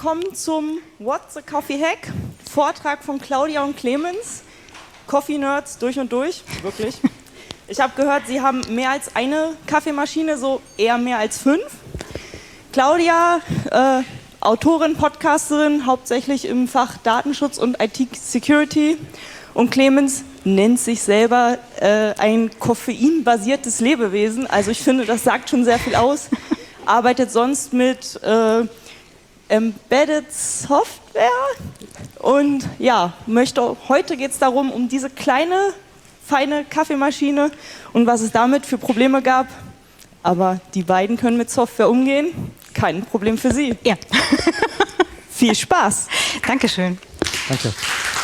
willkommen zum What's a Coffee Hack, Vortrag von Claudia und Clemens, Coffee Nerds durch und durch, wirklich. Ich habe gehört, sie haben mehr als eine Kaffeemaschine, so eher mehr als 5. Claudia, Autorin, Podcasterin, hauptsächlich im Fach Datenschutz und IT-Security, und Clemens nennt sich selber ein koffeinbasiertes Lebewesen, also ich finde, das sagt schon sehr viel aus. Arbeitet sonst mit Embedded Software und ja, heute geht es darum, um diese kleine, feine Kaffeemaschine und was es damit für Probleme gab. Aber die beiden können mit Software umgehen, kein Problem für sie. Ja. Viel Spaß. Dankeschön. Danke.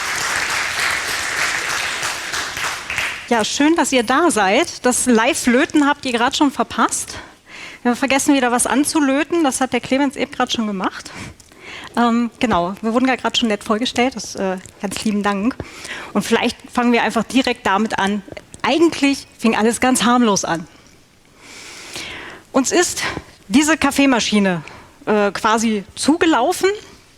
Ja, schön, dass ihr da seid. Das Live-Löten habt ihr gerade schon verpasst. Wir haben vergessen, wieder was anzulöten. Das hat der Clemens eben gerade schon gemacht. Genau, wir wurden ja gerade schon nett vorgestellt. Das, ganz lieben Dank. Und vielleicht fangen wir einfach direkt damit an. Eigentlich fing alles ganz harmlos an. Uns ist diese Kaffeemaschine quasi zugelaufen,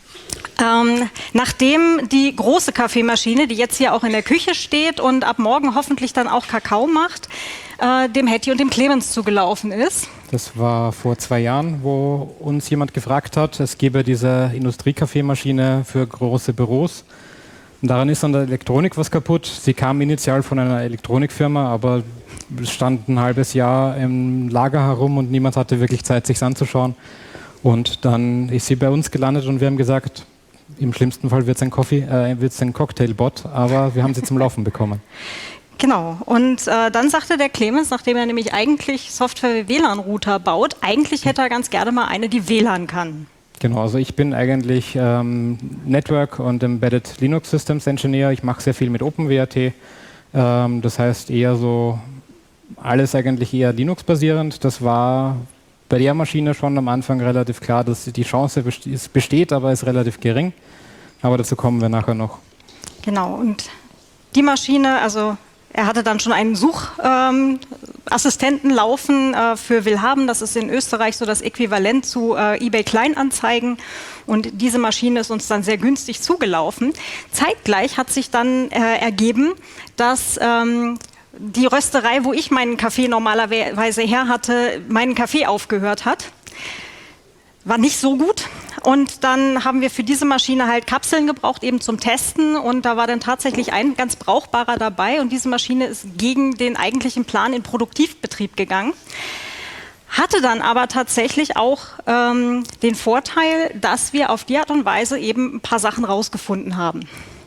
nachdem die große Kaffeemaschine, die jetzt hier auch in der Küche steht und ab morgen hoffentlich dann auch Kakao macht, dem Hetty und dem Clemens zugelaufen ist. Das war vor 2 Jahren, wo uns jemand gefragt hat, es gäbe diese Industriekaffeemaschine für große Büros. Und daran ist an der Elektronik was kaputt. Sie kam initial von einer Elektronikfirma, aber es stand ein halbes Jahr im Lager herum und niemand hatte wirklich Zeit, sich anzuschauen. Und dann ist sie bei uns gelandet und wir haben gesagt, im schlimmsten Fall wird es ein Cocktailbot, aber wir haben sie zum Laufen bekommen. Genau, und dann sagte der Clemens, nachdem er nämlich eigentlich Software WLAN-Router baut, eigentlich hätte er ganz gerne mal eine, die WLAN kann. Genau, also ich bin eigentlich Network und Embedded Linux Systems Engineer. Ich mache sehr viel mit OpenWrt. Das heißt eher so, alles eigentlich eher Linux-basierend. Das war bei der Maschine schon am Anfang relativ klar, dass die Chance besteht, aber ist relativ gering. Aber dazu kommen wir nachher noch. Genau, und die Maschine, also er hatte dann schon einen Suchassistenten laufen für Willhaben. Das ist in Österreich so das Äquivalent zu eBay Kleinanzeigen. Und diese Maschine ist uns dann sehr günstig zugelaufen. Zeitgleich hat sich dann ergeben, dass die Rösterei, wo ich meinen Kaffee normalerweise her hatte, meinen Kaffee aufgehört hat. War nicht so gut. Und dann haben wir für diese Maschine halt Kapseln gebraucht, eben zum Testen. Und da war dann tatsächlich ein ganz brauchbarer dabei. Und diese Maschine ist gegen den eigentlichen Plan in Produktivbetrieb gegangen. Hatte dann aber tatsächlich auch den Vorteil, dass wir auf die Art und Weise eben ein paar Sachen rausgefunden haben.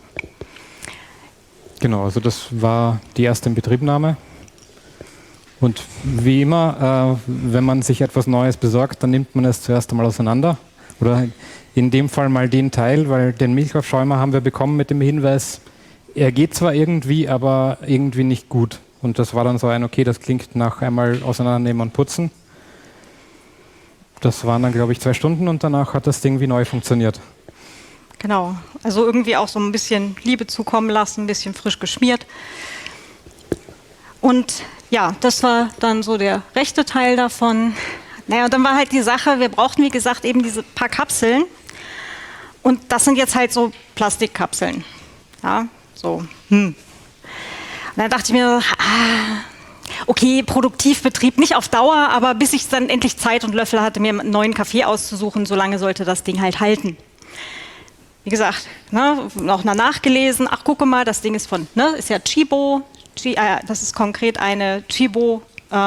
Genau, also das war die erste Inbetriebnahme. Und wie immer, wenn man sich etwas Neues besorgt, dann nimmt man es zuerst einmal auseinander. Oder in dem Fall mal den Teil, weil den Milchaufschäumer haben wir bekommen mit dem Hinweis, er geht zwar irgendwie, aber irgendwie nicht gut. Und das war dann so okay, das klingt nach einmal auseinandernehmen und putzen. Das waren dann, glaube ich, 2 Stunden und danach hat das Ding wie neu funktioniert. Genau, also irgendwie auch so ein bisschen Liebe zukommen lassen, ein bisschen frisch geschmiert. Und ja, das war dann so der rechte Teil davon. Naja, und dann war halt die Sache, wir brauchten, wie gesagt, eben diese paar Kapseln. Und das sind jetzt halt so Plastikkapseln. Ja, so. Und dann dachte ich mir, okay, Produktivbetrieb, nicht auf Dauer, aber bis ich dann endlich Zeit und Löffel hatte, mir einen neuen Kaffee auszusuchen, solange sollte das Ding halt halten. Wie gesagt, noch nachgelesen, ach gucke mal, das Ding ist von, ist ja Chibo, das ist konkret eine Chibo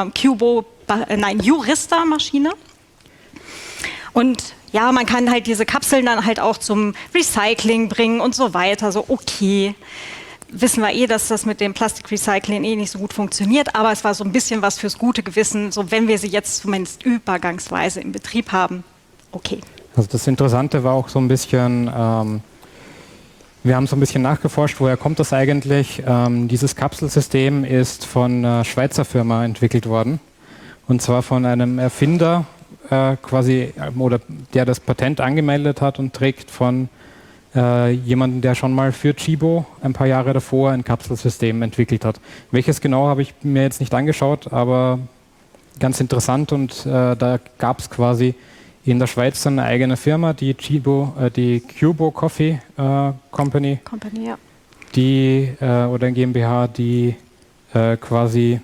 Jurista-Maschine. Und ja, man kann halt diese Kapseln dann halt auch zum Recycling bringen und so weiter. So, okay, wissen wir dass das mit dem Plastikrecycling nicht so gut funktioniert, aber es war so ein bisschen was fürs gute Gewissen, so wenn wir sie jetzt zumindest übergangsweise im Betrieb haben, okay. Also das Interessante war auch so ein bisschen, wir haben so ein bisschen nachgeforscht, woher kommt das eigentlich? Dieses Kapselsystem ist von einer Schweizer Firma entwickelt worden. Und zwar von einem Erfinder, oder der das Patent angemeldet hat und trägt von jemanden, der schon mal für Chibo ein paar Jahre davor ein Kapselsystem entwickelt hat. Welches genau habe ich mir jetzt nicht angeschaut, aber ganz interessant und da gab es quasi in der Schweiz eine eigene Firma, die Cubo Coffee Company, Ja. die oder GmbH, die quasi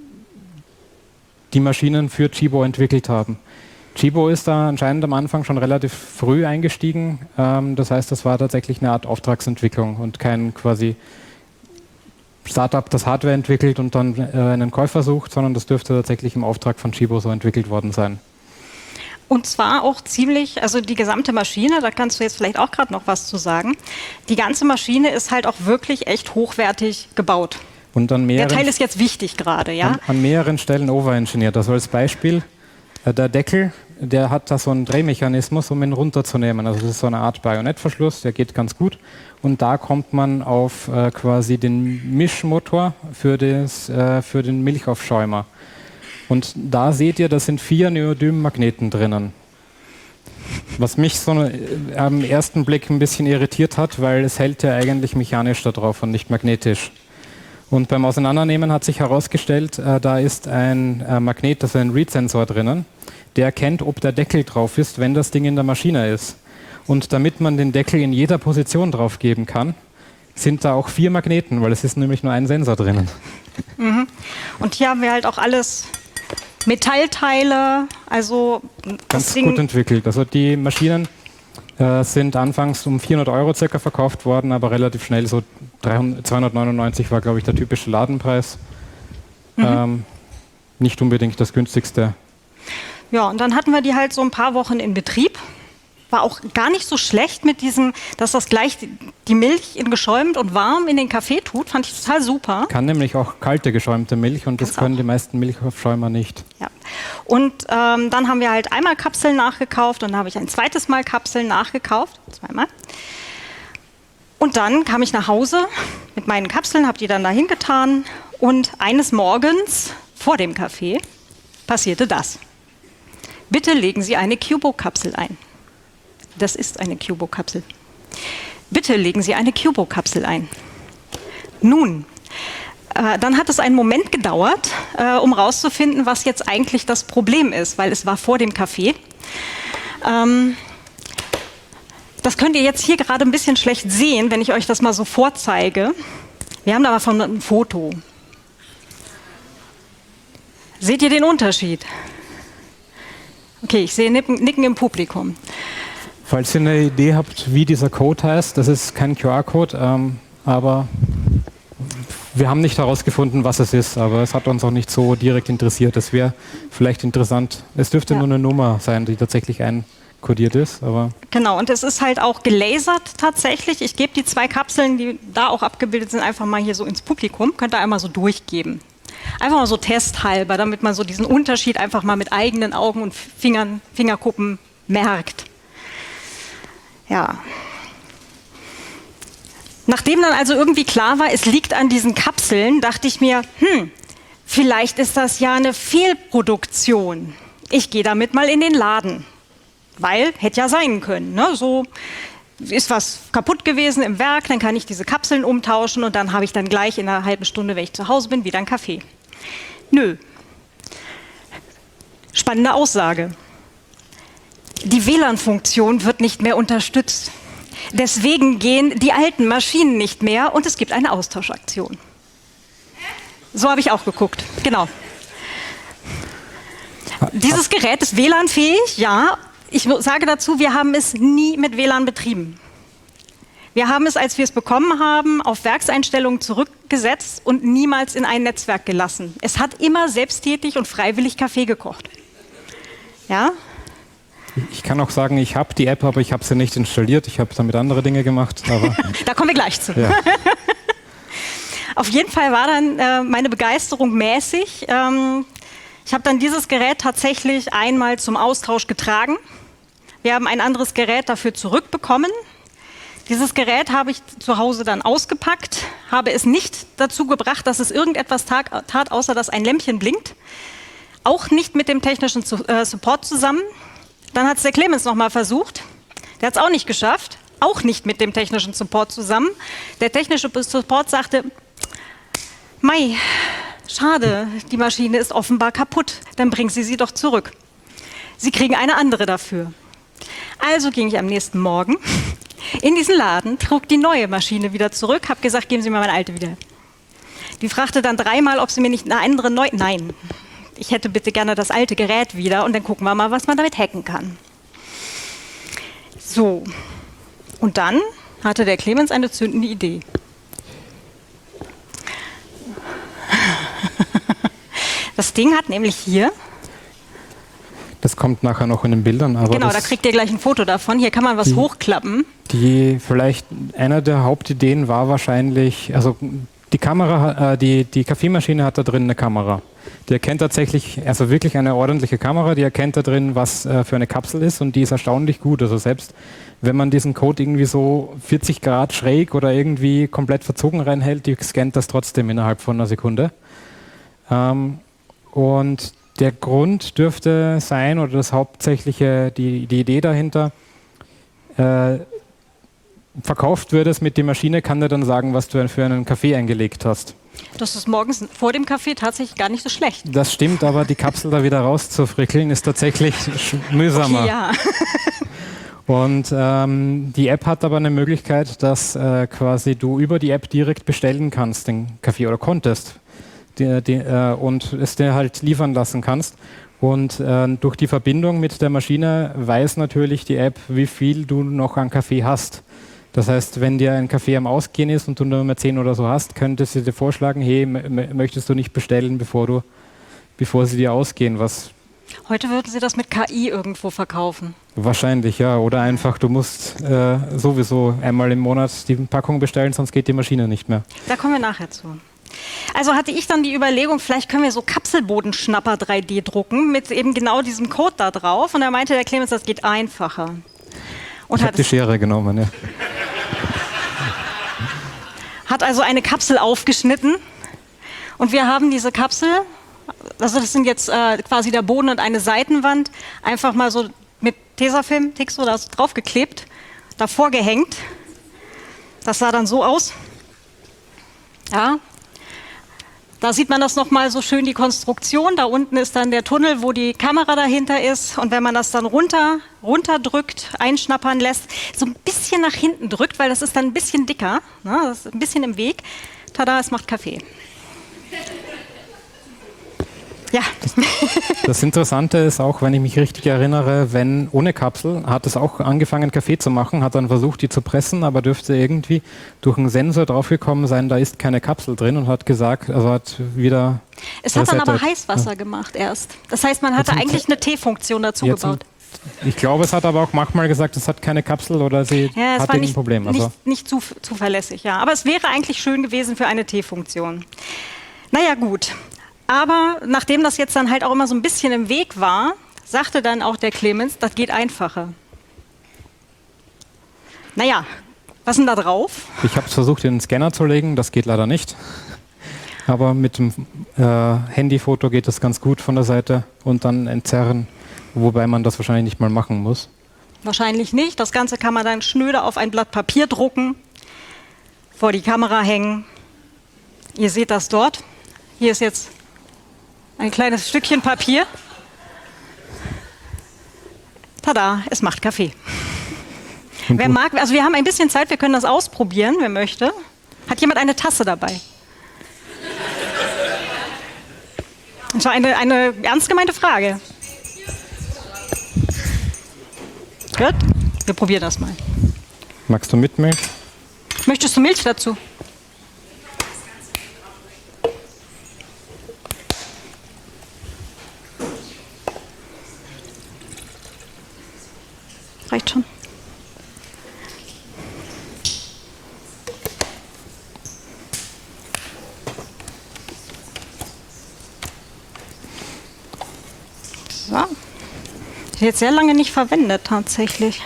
die Maschinen für Chibo entwickelt haben. Chibo ist da anscheinend am Anfang schon relativ früh eingestiegen. Das heißt, das war tatsächlich eine Art Auftragsentwicklung und kein quasi Startup, das Hardware entwickelt und dann einen Käufer sucht, sondern das dürfte tatsächlich im Auftrag von Chibo so entwickelt worden sein. Und zwar auch ziemlich, also die gesamte Maschine, da kannst du jetzt vielleicht auch gerade noch was zu sagen. Die ganze Maschine ist halt auch wirklich echt hochwertig gebaut. Und an der Teil ist jetzt wichtig gerade, ja? An mehreren Stellen overengineert. Also als Beispiel, der Deckel, der hat da so einen Drehmechanismus, um ihn runterzunehmen. Also das ist so eine Art Bajonettverschluss, der geht ganz gut. Und da kommt man auf quasi den Mischmotor für den Milchaufschäumer. Und da seht ihr, da sind 4 Neodym-Magneten drinnen. Was mich so am ersten Blick ein bisschen irritiert hat, weil es hält ja eigentlich mechanisch da drauf und nicht magnetisch. Und beim Auseinandernehmen hat sich herausgestellt, da ist ein Magnet, das ist ein Read-Sensor drinnen, der erkennt, ob der Deckel drauf ist, wenn das Ding in der Maschine ist. Und damit man den Deckel in jeder Position drauf geben kann, sind da auch 4 Magneten, weil es ist nämlich nur ein Sensor drinnen. Mhm. Und hier haben wir halt auch alles Metallteile, also ganz gut entwickelt. Also die Maschinen sind anfangs um 400 € circa verkauft worden, aber relativ schnell so 299 war, glaube ich, der typische Ladenpreis. Nicht unbedingt das günstigste. Ja, und dann hatten wir die halt so ein paar Wochen in Betrieb. War auch gar nicht so schlecht mit diesem, dass das gleich die Milch in geschäumt und warm in den Kaffee tut. Fand ich total super. Kann nämlich auch kalte geschäumte Milch und das können die meisten Milchaufschäumer nicht. Ja. Und dann haben wir halt einmal Kapseln nachgekauft und dann habe ich ein zweites Mal Kapseln nachgekauft. Zweimal. Und dann kam ich nach Hause mit meinen Kapseln, habe die dann dahin getan und eines Morgens vor dem Kaffee passierte das. Bitte legen Sie eine Cubo-Kapsel ein. Das ist eine Cubo-Kapsel. Bitte legen Sie eine Cubo-Kapsel ein. Nun, dann hat es einen Moment gedauert, um herauszufinden, was jetzt eigentlich das Problem ist, weil es war vor dem Kaffee. Das könnt ihr jetzt hier gerade ein bisschen schlecht sehen, wenn ich euch das mal so vorzeige. Wir haben da mal von einem Foto. Seht ihr den Unterschied? Okay, ich sehe Nicken im Publikum. Falls ihr eine Idee habt, wie dieser Code heißt, das ist kein QR-Code, aber wir haben nicht herausgefunden, was es ist, aber es hat uns auch nicht so direkt interessiert. Es wäre vielleicht interessant. Es dürfte nur eine Nummer sein, die tatsächlich einkodiert ist. Aber genau, und es ist halt auch gelasert tatsächlich. Ich gebe die 2 Kapseln, die da auch abgebildet sind, einfach mal hier so ins Publikum. Könnt ihr einmal so durchgeben. Einfach mal so testhalber, damit man so diesen Unterschied einfach mal mit eigenen Augen und Fingerkuppen merkt. Ja. Nachdem dann also irgendwie klar war, es liegt an diesen Kapseln, dachte ich mir, vielleicht ist das ja eine Fehlproduktion. Ich gehe damit mal in den Laden, weil hätte ja sein können. Ne? So ist was kaputt gewesen im Werk, dann kann ich diese Kapseln umtauschen und dann habe ich dann gleich in einer halben Stunde, wenn ich zu Hause bin, wieder einen Kaffee. Nö. Spannende Aussage. Die WLAN-Funktion wird nicht mehr unterstützt. Deswegen gehen die alten Maschinen nicht mehr und es gibt eine Austauschaktion. So habe ich auch geguckt, genau. Dieses Gerät ist WLAN-fähig, ja. Ich sage dazu, wir haben es nie mit WLAN betrieben. Wir haben es, als wir es bekommen haben, auf Werkseinstellungen zurückgesetzt und niemals in ein Netzwerk gelassen. Es hat immer selbsttätig und freiwillig Kaffee gekocht. Ja? Ich kann auch sagen, ich habe die App, aber ich habe sie nicht installiert. Ich habe damit andere Dinge gemacht. Aber da kommen wir gleich zu. Ja. Auf jeden Fall war dann meine Begeisterung mäßig. Ich habe dann dieses Gerät tatsächlich einmal zum Austausch getragen. Wir haben ein anderes Gerät dafür zurückbekommen. Dieses Gerät habe ich zu Hause dann ausgepackt, habe es nicht dazu gebracht, dass es irgendetwas tat, außer dass ein Lämpchen blinkt. Auch nicht mit dem technischen Support zusammen. Dann hat es der Clemens nochmal versucht. Der hat es auch nicht geschafft. Auch nicht mit dem technischen Support zusammen. Der technische Support sagte, Mei, schade, die Maschine ist offenbar kaputt. Dann bringen Sie sie doch zurück. Sie kriegen eine andere dafür. Also ging ich am nächsten Morgen in diesen Laden, trug die neue Maschine wieder zurück, habe gesagt, geben Sie mir meine alte wieder. Die fragte dann 3-mal, ob sie mir nicht eine andere neue... Nein, ich hätte bitte gerne das alte Gerät wieder und dann gucken wir mal, was man damit hacken kann. So, und dann hatte der Clemens eine zündende Idee. Das Ding hat nämlich hier... Das kommt nachher noch in den Bildern. Aber genau, da kriegt ihr gleich ein Foto davon. Hier kann man was hochklappen. Vielleicht einer der Hauptideen war wahrscheinlich, also die Kamera, die Kaffeemaschine hat da drin eine Kamera. Die erkennt tatsächlich, also wirklich eine ordentliche Kamera, die erkennt da drin, was für eine Kapsel ist und die ist erstaunlich gut. Also selbst wenn man diesen Code irgendwie so 40 Grad schräg oder irgendwie komplett verzogen reinhält, die scannt das trotzdem innerhalb von einer Sekunde. Und der Grund dürfte sein, oder das hauptsächliche, die Idee dahinter, verkauft wird es mit der Maschine, kann der dann sagen, was du für einen Kaffee eingelegt hast. Das ist morgens vor dem Kaffee tatsächlich gar nicht so schlecht. Das stimmt, aber die Kapsel da wieder rauszufrickeln ist tatsächlich mühsamer. Okay, ja. Und die App hat aber eine Möglichkeit, dass quasi du über die App direkt bestellen kannst, den Kaffee, oder konntest. Und es dir halt liefern lassen kannst. Und durch die Verbindung mit der Maschine weiß natürlich die App, wie viel du noch an Kaffee hast. Das heißt, wenn dir ein Kaffee am Ausgehen ist und du nur mehr 10 oder so hast, könnte sie dir vorschlagen, hey, möchtest du nicht bestellen, bevor sie dir ausgehen, was... Heute würden sie das mit KI irgendwo verkaufen. Wahrscheinlich, ja. Oder einfach, du musst sowieso einmal im Monat die Packung bestellen, sonst geht die Maschine nicht mehr. Da kommen wir nachher zu. Also hatte ich dann die Überlegung, vielleicht können wir so Kapselbodenschnapper 3D drucken mit eben genau diesem Code da drauf. Und da meinte der Clemens, das geht einfacher. Und ich habe die Schere genommen, ja. Hat also eine Kapsel aufgeschnitten. Und wir haben diese Kapsel, also das sind jetzt quasi der Boden und eine Seitenwand, einfach mal so mit Tesafilm, Tixo, da draufgeklebt, davor gehängt. Das sah dann so aus. Ja. Da sieht man das nochmal so schön, die Konstruktion. Da unten ist dann der Tunnel, wo die Kamera dahinter ist. Und wenn man das dann runterdrückt, einschnappern lässt, so ein bisschen nach hinten drückt, weil das ist dann ein bisschen dicker, ne, das ist ein bisschen im Weg. Tada, es macht Kaffee. Ja. Das Interessante ist auch, wenn ich mich richtig erinnere, wenn ohne Kapsel hat es auch angefangen, Kaffee zu machen, hat dann versucht, die zu pressen, aber dürfte irgendwie durch einen Sensor draufgekommen sein, da ist keine Kapsel drin und hat gesagt, also hat wieder... Es hat dann aber Heißwasser gemacht erst. Das heißt, man hatte eigentlich eine T-Funktion dazu gebaut. Ich glaube, es hat aber auch manchmal gesagt, es hat keine Kapsel oder sie hat ein Problem. Also nicht zuverlässig, ja. Aber es wäre eigentlich schön gewesen für eine T-Funktion. Naja, gut. Aber nachdem das jetzt dann halt auch immer so ein bisschen im Weg war, sagte dann auch der Clemens, das geht einfacher. Naja, was ist denn da drauf? Ich habe es versucht, in den Scanner zu legen, das geht leider nicht. Aber mit dem Handyfoto geht das ganz gut von der Seite und dann entzerren, wobei man das wahrscheinlich nicht mal machen muss. Wahrscheinlich nicht. Das Ganze kann man dann schnöde auf ein Blatt Papier drucken, vor die Kamera hängen. Ihr seht das dort. Hier ist jetzt ein kleines Stückchen Papier. Tada, es macht Kaffee. Wer mag, also wir haben ein bisschen Zeit, wir können das ausprobieren, wer möchte. Hat jemand eine Tasse dabei? Das war eine ernst gemeinte Frage. Gut, wir probieren das mal. Magst du mit Milch? Möchtest du Milch dazu? Reicht schon. So. Jetzt sehr lange nicht verwendet tatsächlich.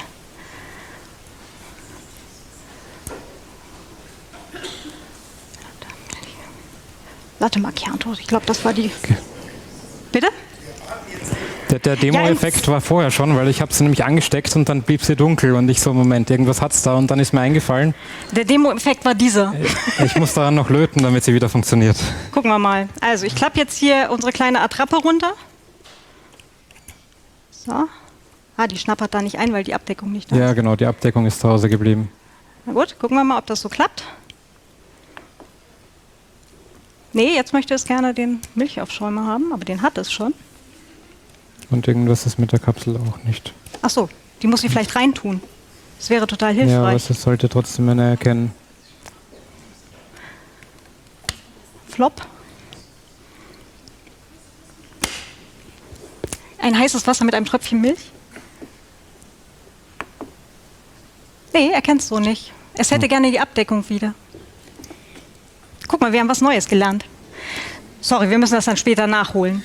Latte Macchiato, ich glaube, das war die. Okay. Bitte? Der Demo-Effekt war vorher schon, weil ich habe sie nämlich angesteckt und dann blieb sie dunkel und ich so, Moment, irgendwas hat's da und dann ist mir eingefallen. Der Demo-Effekt war dieser. Ich muss daran noch löten, damit sie wieder funktioniert. Gucken wir mal. Also ich klappe jetzt hier unsere kleine Attrappe runter. So. Ah, die schnappert da nicht ein, weil die Abdeckung nicht da Ja, ist. genau, die Abdeckung ist zu Hause geblieben. Na gut, gucken wir mal, ob das so klappt. Nee, jetzt möchte es gerne den Milchaufschäumer haben, aber den hat es schon. Und irgendwas ist mit der Kapsel auch nicht. Ach so, die muss sie vielleicht reintun. Das wäre total Ja, aber hilfreich. es sollte trotzdem einer erkennen. Flop. Ein heißes Wasser mit einem Tröpfchen Milch? Nee, erkennst du nicht. Es hätte gerne die Abdeckung wieder. Guck mal, wir haben was Neues gelernt. Sorry, wir müssen das dann später nachholen.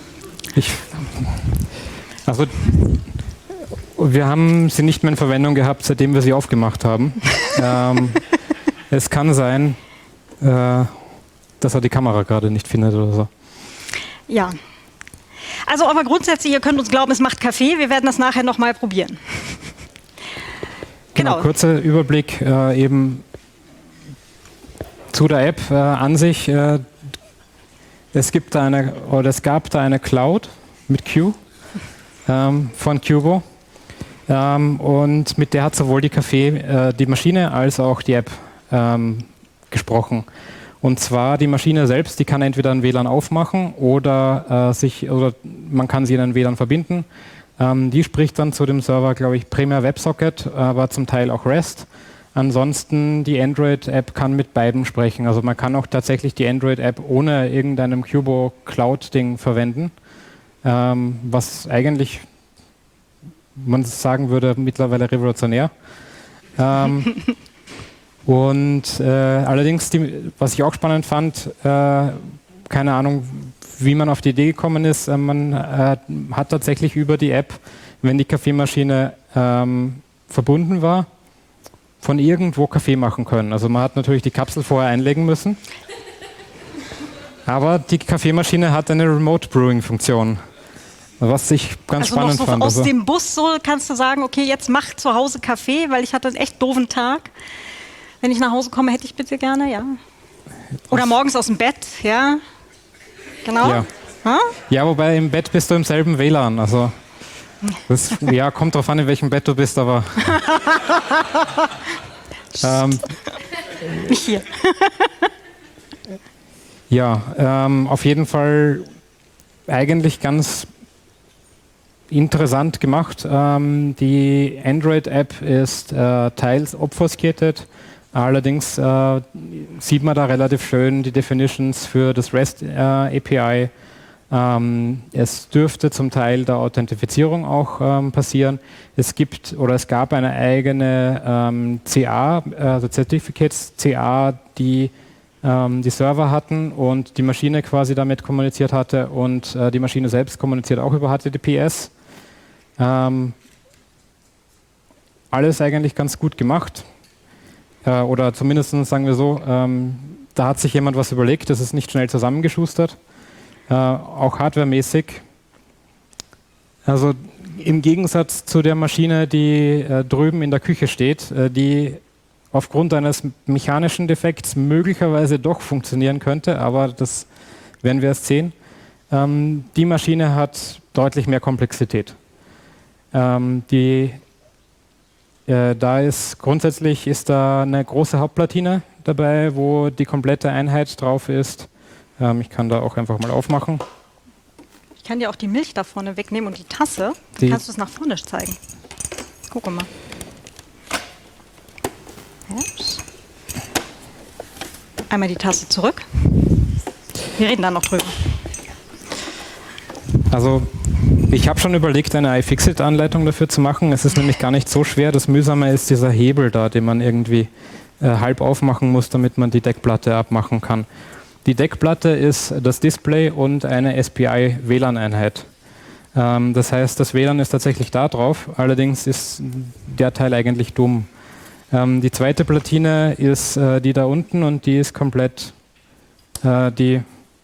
Also, wir haben sie nicht mehr in Verwendung gehabt, seitdem wir sie aufgemacht haben. Es kann sein, dass er die Kamera gerade nicht findet oder so. Ja. Also, aber grundsätzlich, ihr könnt uns glauben, es macht Kaffee. Wir werden das nachher nochmal probieren. Genau, kurzer Überblick eben zu der App an sich. Es gab da eine Cloud mit Q von Cubo und mit der hat sowohl die Maschine als auch die App gesprochen. Und zwar die Maschine selbst, die kann entweder ein WLAN aufmachen oder man kann sie in ein WLAN verbinden. Die spricht dann zu dem Server, glaube ich, primär WebSocket, aber zum Teil auch REST. Ansonsten die Android-App kann mit beiden sprechen. Also man kann auch tatsächlich die Android-App ohne irgendeinem Cubo Cloud-Ding verwenden, was eigentlich, man sagen würde, mittlerweile revolutionär. Allerdings, was ich auch spannend fand, keine Ahnung, wie man auf die Idee gekommen ist, man hat tatsächlich über die App, wenn die Kaffeemaschine verbunden war, von irgendwo Kaffee machen können. Also man hat natürlich die Kapsel vorher einlegen müssen, aber die Kaffeemaschine hat eine Remote Brewing Funktion, was ich ganz spannend noch so fand. Aus dem Bus so kannst du sagen, okay, jetzt mach zu Hause Kaffee, weil ich hatte einen echt doofen Tag. Wenn ich nach Hause komme, hätte ich bitte gerne, ja. Oder morgens aus dem Bett, ja. Genau. Ja. Ja, wobei im Bett bist du im selben WLAN. Also das, ja, kommt drauf an, in welchem Bett du bist, aber Nicht hier. ja, auf jeden Fall eigentlich ganz interessant gemacht. Die Android-App ist teils obfuscated. Allerdings sieht man da relativ schön die Definitions für das REST API. Es dürfte zum Teil der Authentifizierung auch passieren. Es gab eine eigene CA, also Certificates CA, die die Server hatten und die Maschine quasi damit kommuniziert hatte und die Maschine selbst kommuniziert auch über HTTPS. Alles eigentlich ganz gut gemacht. Oder zumindest sagen wir so, da hat sich jemand was überlegt, das ist nicht schnell zusammengeschustert, auch hardwaremäßig. Also im Gegensatz zu der Maschine, die drüben in der Küche steht, die aufgrund eines mechanischen Defekts möglicherweise doch funktionieren könnte, aber das werden wir erst sehen. Die Maschine hat deutlich mehr Komplexität. Grundsätzlich ist da eine große Hauptplatine dabei, wo die komplette Einheit drauf ist. Ich kann da auch einfach mal aufmachen. Ich kann dir auch die Milch da vorne wegnehmen und die Tasse. Dann kannst du es nach vorne zeigen. Guck mal. Ups. Einmal die Tasse zurück. Wir reden dann noch drüber. Also ich habe schon überlegt, eine iFixit-Anleitung dafür zu machen. Es ist nämlich gar nicht so schwer. Das Mühsame ist dieser Hebel da, den man irgendwie halb aufmachen muss, damit man die Deckplatte abmachen kann. Die Deckplatte ist das Display und eine SPI-WLAN-Einheit. Das heißt, das WLAN ist tatsächlich da drauf. Allerdings ist der Teil eigentlich dumm. Die zweite Platine ist die da unten und die ist komplett die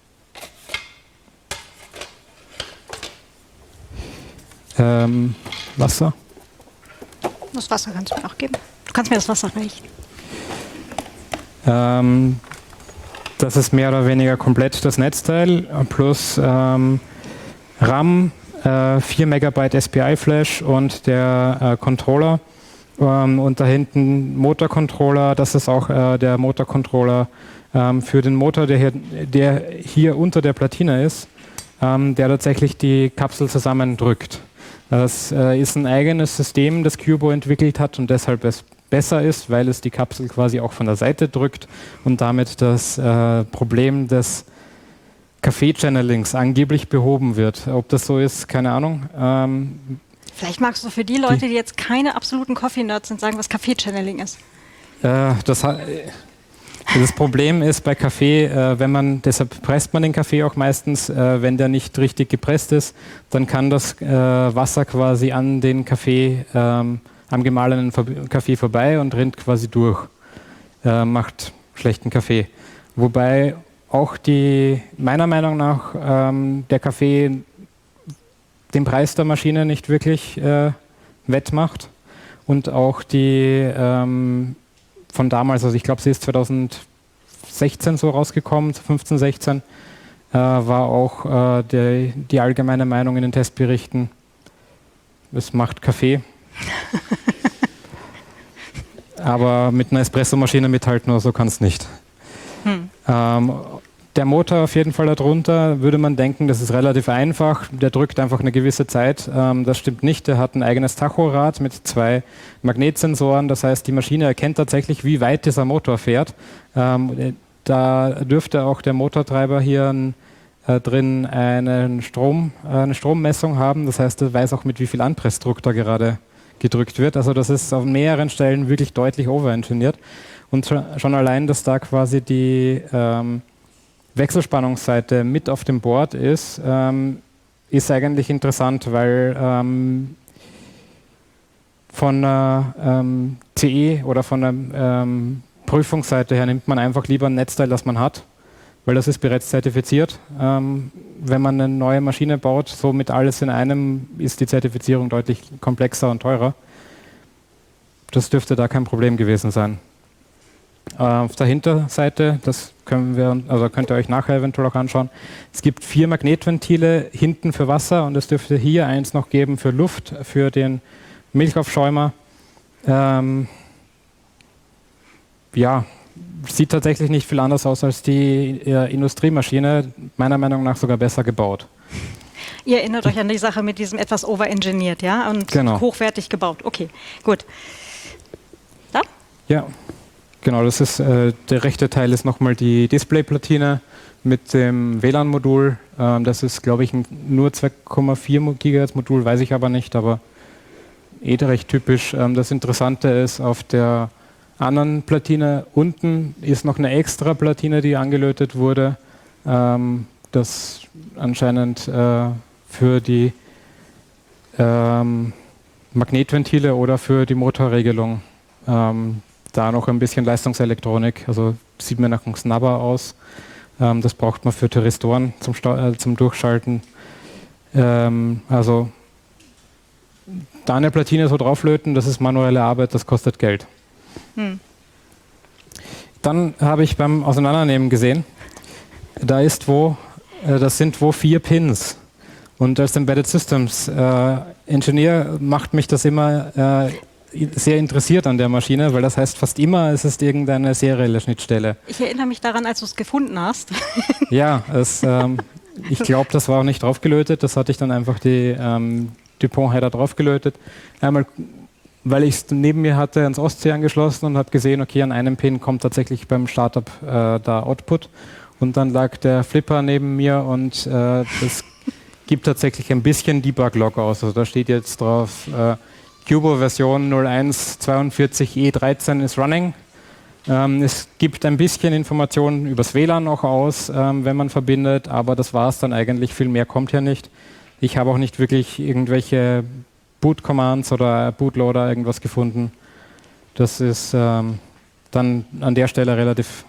Wasser. Das Wasser kannst du mir auch geben. Du kannst mir das Wasser reichen. Das ist mehr oder weniger komplett das Netzteil plus RAM, 4 Megabyte SPI-Flash und der Controller. Und da hinten Motorcontroller, das ist auch der Motorcontroller für den Motor, der hier unter der Platine ist, der tatsächlich die Kapsel zusammendrückt. Das ist ein eigenes System, das Cubo entwickelt hat und deshalb es besser ist, weil es die Kapsel quasi auch von der Seite drückt und damit das Problem des Kaffee-Channelings angeblich behoben wird. Ob das so ist, keine Ahnung. Vielleicht magst du für die Leute, die jetzt keine absoluten Coffee-Nerds sind, sagen, was Kaffee-Channeling ist. Das Problem ist bei Kaffee, deshalb presst man den Kaffee auch meistens, wenn der nicht richtig gepresst ist, dann kann das Wasser quasi an den Kaffee, am gemahlenen Kaffee vorbei und rinnt quasi durch, macht schlechten Kaffee. Wobei auch meiner Meinung nach der Kaffee den Preis der Maschine nicht wirklich wettmacht und auch die von damals, also ich glaube, sie ist 2016 so rausgekommen, 15, 16, war auch die allgemeine Meinung in den Testberichten, es macht Kaffee. Aber mit einer Espressomaschine mithalten oder so kann es nicht. Der Motor auf jeden Fall darunter, würde man denken, das ist relativ einfach. Der drückt einfach eine gewisse Zeit. Das stimmt nicht. Der hat ein eigenes Tachorad mit 2 Magnetsensoren. Das heißt, die Maschine erkennt tatsächlich, wie weit dieser Motor fährt. Da dürfte auch der Motortreiber hier drin eine Strommessung haben. Das heißt, er weiß auch, mit wie viel Anpressdruck da gerade gedrückt wird. Also das ist auf mehreren Stellen wirklich deutlich overengineert. Und schon allein, dass da quasi die Wechselspannungsseite mit auf dem Board ist eigentlich interessant, weil von der CE oder von der Prüfungsseite her nimmt man einfach lieber ein Netzteil, das man hat, weil das ist bereits zertifiziert. Wenn man eine neue Maschine baut, so mit alles in einem, ist die Zertifizierung deutlich komplexer und teurer. Das dürfte da kein Problem gewesen sein. Auf der Hinterseite, das könnt ihr euch nachher eventuell auch anschauen. Es gibt 4 Magnetventile hinten für Wasser und es dürfte hier eins noch geben für Luft, für den Milchaufschäumer. Sieht tatsächlich nicht viel anders aus als die Industriemaschine, meiner Meinung nach sogar besser gebaut. Ihr erinnert euch an die Sache mit diesem etwas overengineert, ja? Und genau. Hochwertig gebaut. Okay, gut. Da? Ja. Genau, das ist der rechte Teil ist nochmal die Displayplatine mit dem WLAN-Modul. Das ist, glaube ich, nur 2,4 GHz Modul, weiß ich aber nicht, aber recht typisch. Das Interessante ist, auf der anderen Platine unten ist noch eine extra Platine, die angelötet wurde, das anscheinend für die Magnetventile oder für die Motorregelung da noch ein bisschen Leistungselektronik, also sieht mir nach einem Snubber aus. Das braucht man für Thyristoren zum Durchschalten. Also da eine Platine so drauflöten, das ist manuelle Arbeit, das kostet Geld. Dann habe ich beim Auseinandernehmen gesehen, das sind 4 Pins. Und als Embedded Systems Engineer macht mich das immer sehr interessiert an der Maschine, weil das heißt, fast immer ist es irgendeine serielle Schnittstelle. Ich erinnere mich daran, als du es gefunden hast. Ja, ich glaube, das war auch nicht draufgelötet, das hatte ich dann einfach die Dupont-Header draufgelötet. Einmal, weil ich es neben mir hatte, ans Ostsee angeschlossen und habe gesehen, okay, an einem Pin kommt tatsächlich beim Startup da Output. Und dann lag der Flipper neben mir und das gibt tatsächlich ein bisschen Debug-Log aus. Also da steht jetzt drauf, Cubo Version 01.42E13 ist running. Es gibt ein bisschen Informationen übers WLAN noch aus, wenn man verbindet, aber das war es dann eigentlich. Viel mehr kommt ja nicht. Ich habe auch nicht wirklich irgendwelche Boot-Commands oder Bootloader irgendwas gefunden. Das ist dann an der Stelle relativ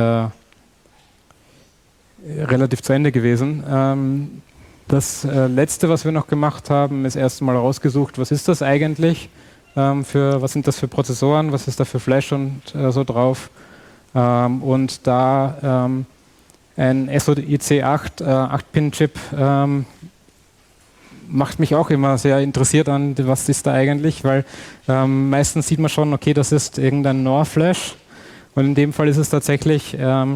zu Ende gewesen. Das Letzte, was wir noch gemacht haben, ist erst mal rausgesucht, was ist das eigentlich, was sind das für Prozessoren, was ist da für Flash und so drauf. Und da ein SOIC 8 8-Pin-Chip macht mich auch immer sehr interessiert an, was ist da eigentlich, weil meistens sieht man schon, okay, das ist irgendein NOR-Flash. Und in dem Fall ist es tatsächlich,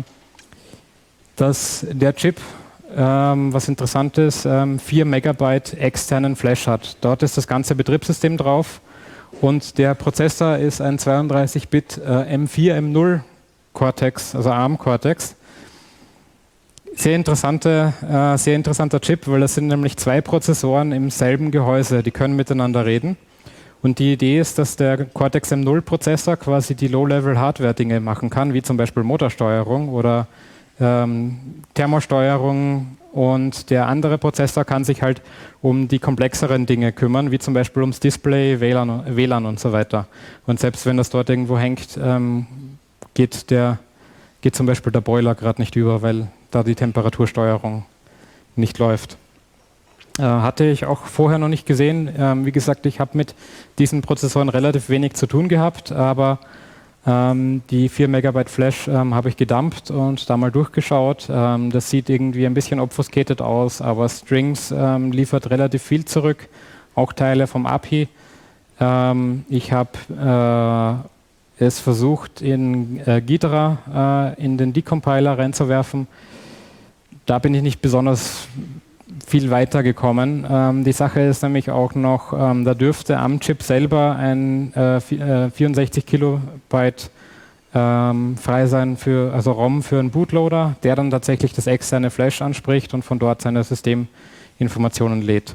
dass der Chip, was interessant ist, 4 Megabyte externen Flash hat. Dort ist das ganze Betriebssystem drauf und der Prozessor ist ein 32-Bit M4, M0 Cortex, also ARM Cortex. Sehr interessanter Chip, weil das sind nämlich 2 Prozessoren im selben Gehäuse, die können miteinander reden. Und die Idee ist, dass der Cortex M0-Prozessor quasi die Low-Level-Hardware-Dinge machen kann, wie zum Beispiel Motorsteuerung oder Thermosteuerung, und der andere Prozessor kann sich halt um die komplexeren Dinge kümmern, wie zum Beispiel ums Display, WLAN und so weiter. Und selbst wenn das dort irgendwo hängt, geht zum Beispiel der Boiler gerade nicht über, weil da die Temperatursteuerung nicht läuft. Hatte ich auch vorher noch nicht gesehen. Wie gesagt, ich habe mit diesen Prozessoren relativ wenig zu tun gehabt, aber die 4 Megabyte Flash habe ich gedumpt und da mal durchgeschaut. Das sieht irgendwie ein bisschen obfuscated aus, aber Strings liefert relativ viel zurück, auch Teile vom API. Ich habe es versucht, in Ghidra in den Decompiler reinzuwerfen. Da bin ich nicht besonders viel weitergekommen. Die Sache ist nämlich auch noch, da dürfte am Chip selber ein 64 Kilobyte frei sein, also ROM für einen Bootloader, der dann tatsächlich das externe Flash anspricht und von dort seine Systeminformationen lädt.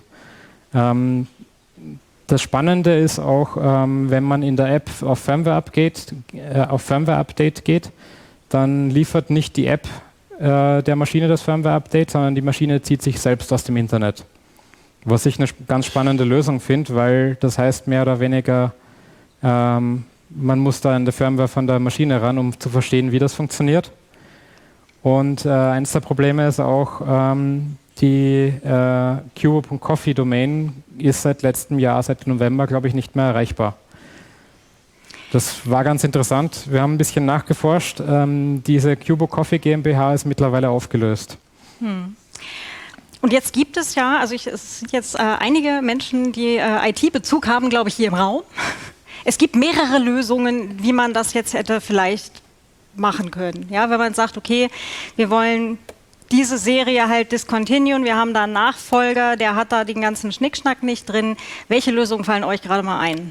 Das Spannende ist auch, wenn man in der App auf Firmware-Update geht, dann liefert nicht die App der Maschine das Firmware-Update, sondern die Maschine zieht sich selbst aus dem Internet. Was ich eine ganz spannende Lösung finde, weil das heißt mehr oder weniger, man muss da in der Firmware von der Maschine ran, um zu verstehen, wie das funktioniert. Und eines der Probleme ist auch, die cubo.coffee-Domain ist seit letztem Jahr, seit November, glaube ich, nicht mehr erreichbar. Das war ganz interessant. Wir haben ein bisschen nachgeforscht. Diese Cubo Coffee GmbH ist mittlerweile aufgelöst. Und jetzt gibt es ja, es sind jetzt einige Menschen, die IT-Bezug haben, glaube ich, hier im Raum. Es gibt mehrere Lösungen, wie man das jetzt hätte vielleicht machen können. Ja, wenn man sagt, okay, wir wollen diese Serie halt discontinuen, wir haben da einen Nachfolger, der hat da den ganzen Schnickschnack nicht drin. Welche Lösungen fallen euch gerade mal ein?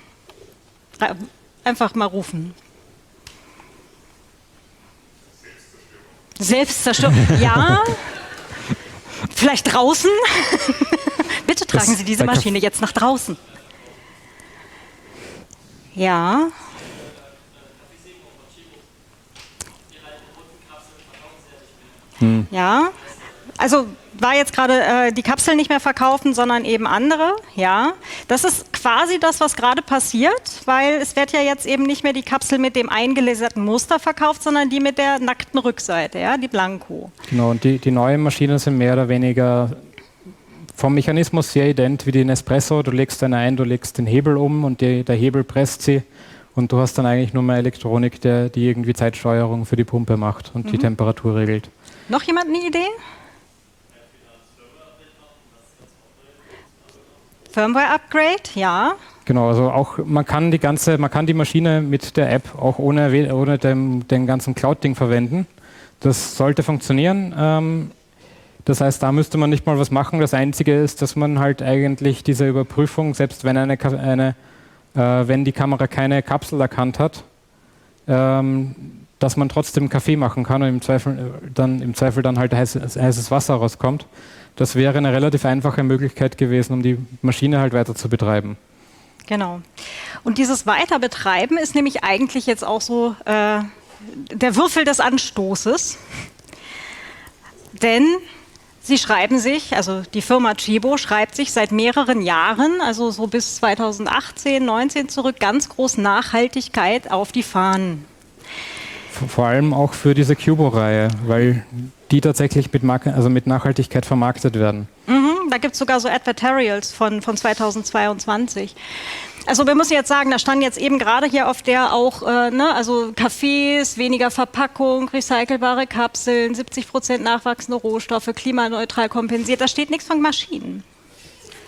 Einfach mal rufen. Selbstzerstörung. Ja. Vielleicht draußen. Bitte tragen Sie diese Maschine jetzt nach draußen. Ja. Ja. Also war jetzt gerade die Kapseln nicht mehr verkaufen, sondern eben andere. Ja, das ist quasi das, was gerade passiert, weil es wird ja jetzt eben nicht mehr die Kapsel mit dem eingelaserten Muster verkauft, sondern die mit der nackten Rückseite, ja, die Blanko. Genau, und die neuen Maschinen sind mehr oder weniger vom Mechanismus sehr ident wie die Nespresso. Du legst eine ein, du legst den Hebel um und der Hebel presst sie und du hast dann eigentlich nur mehr Elektronik, die irgendwie Zeitsteuerung für die Pumpe macht und die Temperatur regelt. Noch jemand eine Idee? Firmware-Upgrade, ja. Genau, also auch man kann die Maschine mit der App auch ohne den ganzen Cloud-Ding verwenden. Das sollte funktionieren. Das heißt, da müsste man nicht mal was machen. Das Einzige ist, dass man halt eigentlich diese Überprüfung, selbst wenn wenn die Kamera keine Kapsel erkannt hat, dass man trotzdem Kaffee machen kann und im Zweifel dann halt heißes Wasser rauskommt. Das wäre eine relativ einfache Möglichkeit gewesen, um die Maschine halt weiter zu betreiben. Genau. Und dieses Weiterbetreiben ist nämlich eigentlich jetzt auch so der Würfel des Anstoßes. Denn sie schreiben sich, also die Firma Chibo schreibt sich seit mehreren Jahren, also so bis 2018, 19 zurück, ganz groß Nachhaltigkeit auf die Fahnen. Vor allem auch für diese Cubo-Reihe, weil die tatsächlich mit Nachhaltigkeit vermarktet werden. Da gibt es sogar so Advertorials von 2022. Also wir müssen jetzt sagen, da stand jetzt eben gerade hier auf der auch, also Cafés, weniger Verpackung, recycelbare Kapseln, 70% nachwachsende Rohstoffe, klimaneutral kompensiert. Da steht nichts von Maschinen.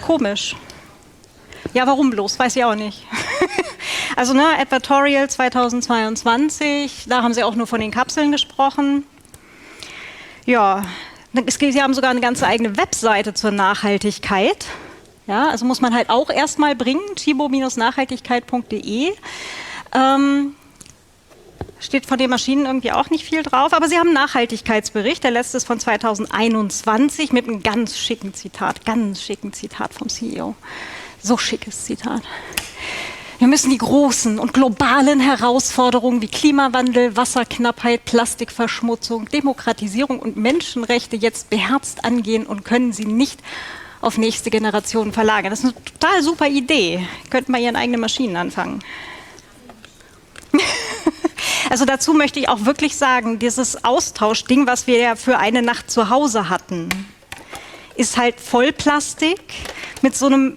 Komisch. Ja, warum bloß? Weiß ich auch nicht. Also, ne, Advertorial 2022, da haben sie auch nur von den Kapseln gesprochen. Ja, sie haben sogar eine ganze eigene Webseite zur Nachhaltigkeit. Ja, also muss man halt auch erstmal bringen, chibo-nachhaltigkeit.de. Steht von den Maschinen irgendwie auch nicht viel drauf, aber sie haben einen Nachhaltigkeitsbericht, der letzte ist von 2021 mit einem ganz schicken Zitat vom CEO. So schickes Zitat. Wir müssen die großen und globalen Herausforderungen wie Klimawandel, Wasserknappheit, Plastikverschmutzung, Demokratisierung und Menschenrechte jetzt beherzt angehen und können sie nicht auf nächste Generationen verlagern. Das ist eine total super Idee. Könnten mal Ihren eigenen Maschinen anfangen. Also dazu möchte ich auch wirklich sagen, dieses Austauschding, was wir ja für eine Nacht zu Hause hatten, ist halt Vollplastik mit so einem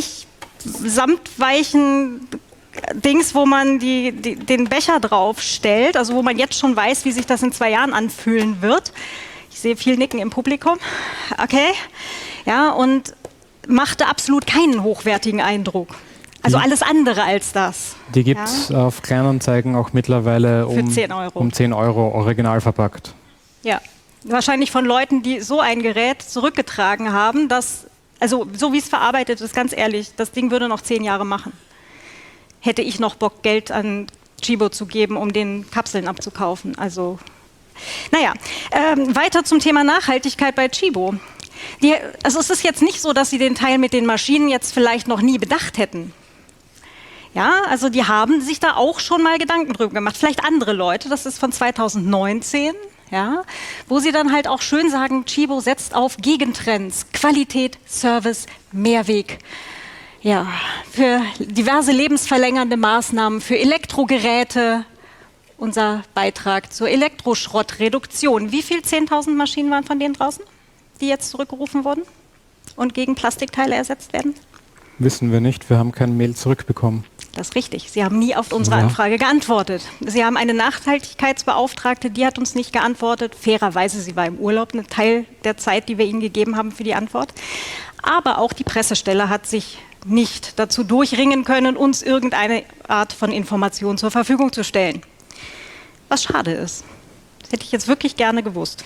samtweichen Dings, wo man den Becher drauf stellt, also wo man jetzt schon weiß, wie sich das in 2 Jahren anfühlen wird. Ich sehe viel Nicken im Publikum. Okay. Ja, und machte absolut keinen hochwertigen Eindruck. Also alles andere als das. Die gibt es auf Kleinanzeigen auch mittlerweile um 10 Euro original verpackt. Ja, wahrscheinlich von Leuten, die so ein Gerät zurückgetragen haben, dass, also so wie es verarbeitet ist, ganz ehrlich, das Ding würde noch 10 Jahre machen. Hätte ich noch Bock, Geld an Chibo zu geben, um den Kapseln abzukaufen. Also, naja, weiter zum Thema Nachhaltigkeit bei Chibo. Also es ist jetzt nicht so, dass sie den Teil mit den Maschinen jetzt vielleicht noch nie bedacht hätten. Ja, also die haben sich da auch schon mal Gedanken drüber gemacht. Vielleicht andere Leute, das ist von 2019, ja, wo sie dann halt auch schön sagen, Chibo setzt auf Gegentrends, Qualität, Service, Mehrweg. Ja, für diverse lebensverlängernde Maßnahmen, für Elektrogeräte, unser Beitrag zur Elektroschrottreduktion. Wie viel 10.000 Maschinen waren von denen draußen, die jetzt zurückgerufen wurden und gegen Plastikteile ersetzt werden? Wissen wir nicht, wir haben kein Mail zurückbekommen. Das ist richtig. Sie haben nie auf unsere Anfrage geantwortet. Sie haben eine Nachhaltigkeitsbeauftragte, die hat uns nicht geantwortet. Fairerweise, sie war im Urlaub, ein Teil der Zeit, die wir ihnen gegeben haben für die Antwort. Aber auch die Pressestelle hat sich nicht dazu durchringen können, uns irgendeine Art von Information zur Verfügung zu stellen. Was schade ist. Das hätte ich jetzt wirklich gerne gewusst.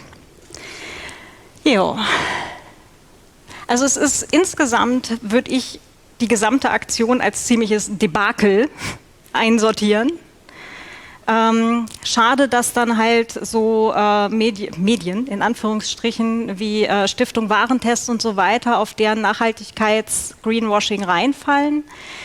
Jo. Also es ist insgesamt, würde ich die gesamte Aktion als ziemliches Debakel einsortieren. Schade, dass dann halt so Medien, in Anführungsstrichen, wie Stiftung Warentest und so weiter, auf deren Nachhaltigkeits-Greenwashing reinfallen.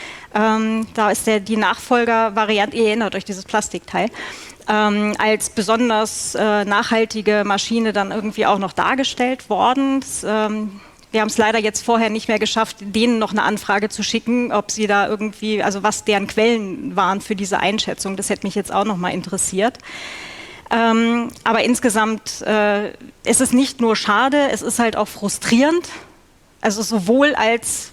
Da ist die Nachfolgervariante, ihr erinnert euch, dieses Plastikteil, als besonders nachhaltige Maschine dann irgendwie auch noch dargestellt worden. Wir haben es leider jetzt vorher nicht mehr geschafft, denen noch eine Anfrage zu schicken, ob sie da irgendwie, also was deren Quellen waren für diese Einschätzung. Das hätte mich jetzt auch noch mal interessiert. Aber insgesamt ist es nicht nur schade, es ist halt auch frustrierend. Also sowohl als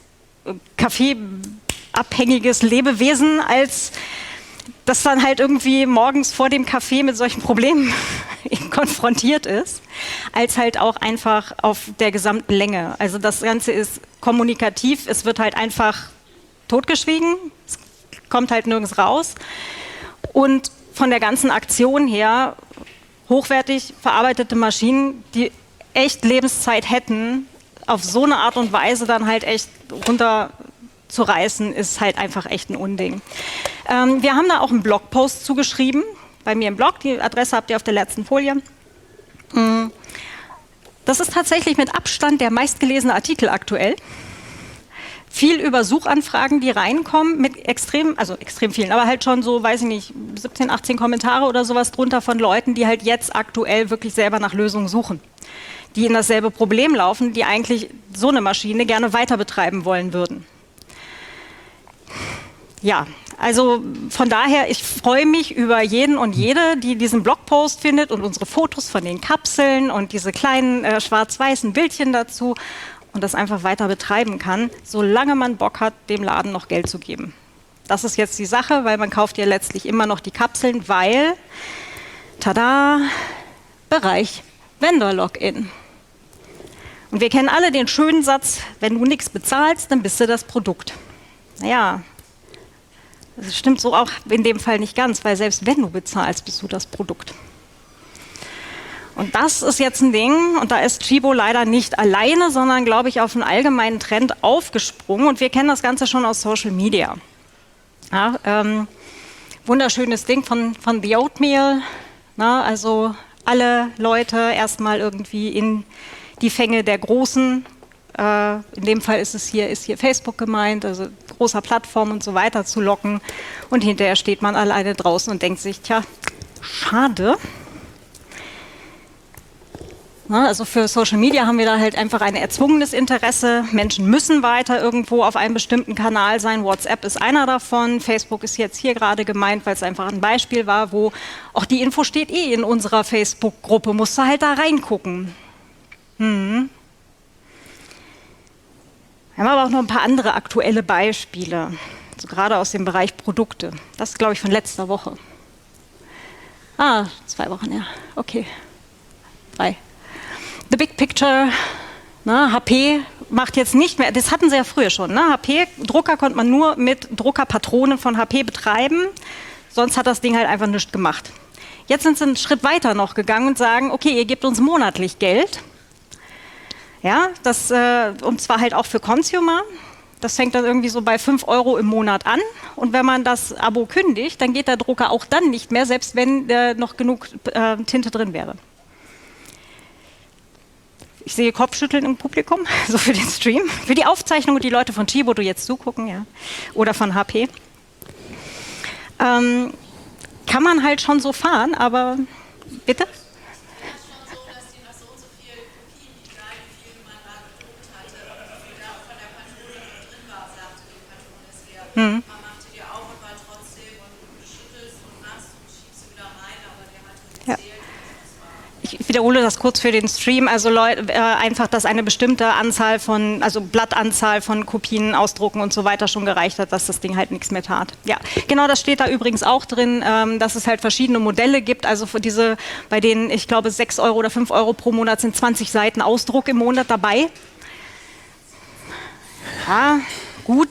kaffeeabhängiges Lebewesen, als das dann halt irgendwie morgens vor dem Kaffee mit solchen Problemen konfrontiert ist, als halt auch einfach auf der gesamten Länge. Also das Ganze ist kommunikativ, es wird halt einfach totgeschwiegen, es kommt halt nirgends raus. Und von der ganzen Aktion her, hochwertig verarbeitete Maschinen, die echt Lebenszeit hätten, auf so eine Art und Weise dann halt echt runterzureißen, ist halt einfach echt ein Unding. Wir haben da auch einen Blogpost zugeschrieben, bei mir im Blog, die Adresse habt ihr auf der letzten Folie. Das ist tatsächlich mit Abstand der meistgelesene Artikel aktuell. Viel über Suchanfragen, die reinkommen, mit extrem vielen, aber halt schon so, weiß ich nicht, 17, 18 Kommentare oder sowas drunter von Leuten, die halt jetzt aktuell wirklich selber nach Lösungen suchen. Die in dasselbe Problem laufen, die eigentlich so eine Maschine gerne weiter betreiben wollen würden. Ja, also von daher, ich freue mich über jeden und jede, die diesen Blogpost findet und unsere Fotos von den Kapseln und diese kleinen schwarz-weißen Bildchen dazu und das einfach weiter betreiben kann, solange man Bock hat, dem Laden noch Geld zu geben. Das ist jetzt die Sache, weil man kauft ja letztlich immer noch die Kapseln, weil, tada, Bereich Vendor-Login. Und wir kennen alle den schönen Satz, wenn du nichts bezahlst, dann bist du das Produkt. Naja, das stimmt so auch in dem Fall nicht ganz, weil selbst wenn du bezahlst, bist du das Produkt. Und das ist jetzt ein Ding, und da ist Tchibo leider nicht alleine, sondern, glaube ich, auf einen allgemeinen Trend aufgesprungen. Und wir kennen das Ganze schon aus Social Media. Ja, wunderschönes Ding von The Oatmeal. Na, also alle Leute erstmal irgendwie in die Fänge der Großen. In dem Fall ist hier Facebook gemeint, also großer Plattform und so weiter zu locken. Und hinterher steht man alleine draußen und denkt sich, tja, schade. Na, also für Social Media haben wir da halt einfach ein erzwungenes Interesse. Menschen müssen weiter irgendwo auf einem bestimmten Kanal sein. WhatsApp ist einer davon. Facebook ist jetzt hier gerade gemeint, weil es einfach ein Beispiel war, wo auch die Info steht in unserer Facebook-Gruppe. Musst du halt da reingucken. Wir haben aber auch noch ein paar andere aktuelle Beispiele. Also gerade aus dem Bereich Produkte. Das ist, glaube ich, von letzter Woche. 2 Wochen, ja. Okay. 3. The Big Picture, HP macht jetzt nicht mehr, das hatten sie ja früher schon, HP-Drucker konnte man nur mit Druckerpatronen von HP betreiben, sonst hat das Ding halt einfach nichts gemacht. Jetzt sind sie einen Schritt weiter noch gegangen und sagen, okay, ihr gebt uns monatlich Geld, ja, und zwar halt auch für Consumer, das fängt dann irgendwie so bei 5 € im Monat an und wenn man das Abo kündigt, dann geht der Drucker auch dann nicht mehr, selbst wenn noch genug Tinte drin wäre. Ich sehe Kopfschütteln im Publikum, so für den Stream. Für die Aufzeichnung und die Leute von Tchibo, die jetzt zugucken, ja. Oder von HP. Kann man halt schon so fahren, aber bitte? Ich wiederhole das kurz für den Stream, also einfach, dass eine bestimmte Anzahl von, also Blattanzahl von Kopien ausdrucken und so weiter schon gereicht hat, dass das Ding halt nichts mehr tat. Ja, genau, das steht da übrigens auch drin, dass es halt verschiedene Modelle gibt, also für diese, bei denen, ich glaube, 6 € oder 5 € pro Monat sind 20 Seiten Ausdruck im Monat dabei. Ja, gut.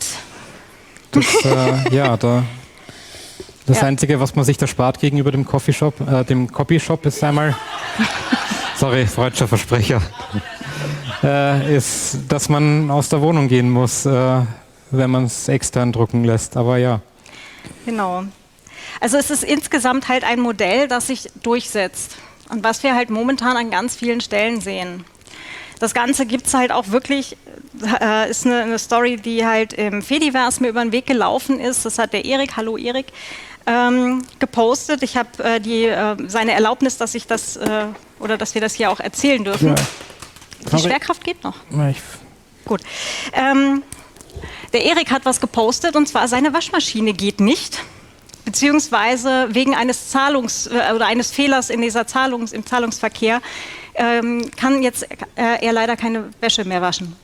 Das Einzige, was man sich da spart gegenüber dem Copyshop ist einmal, sorry, freudscher Versprecher, ist, dass man aus der Wohnung gehen muss, wenn man es extern drucken lässt, aber ja. Genau. Also es ist insgesamt halt ein Modell, das sich durchsetzt und was wir halt momentan an ganz vielen Stellen sehen. Das Ganze gibt es halt auch wirklich, ist eine Story, die halt im Fediverse mir über den Weg gelaufen ist. Das hat der Erik, hallo Erik, gepostet. Ich habe seine Erlaubnis, dass ich das oder dass wir das hier auch erzählen dürfen. Ja. Die Schwerkraft geht noch. Gut. Der Erik hat was gepostet und zwar seine Waschmaschine geht nicht. Beziehungsweise wegen eines eines Fehlers in dieser im Zahlungsverkehr kann jetzt er leider keine Wäsche mehr waschen.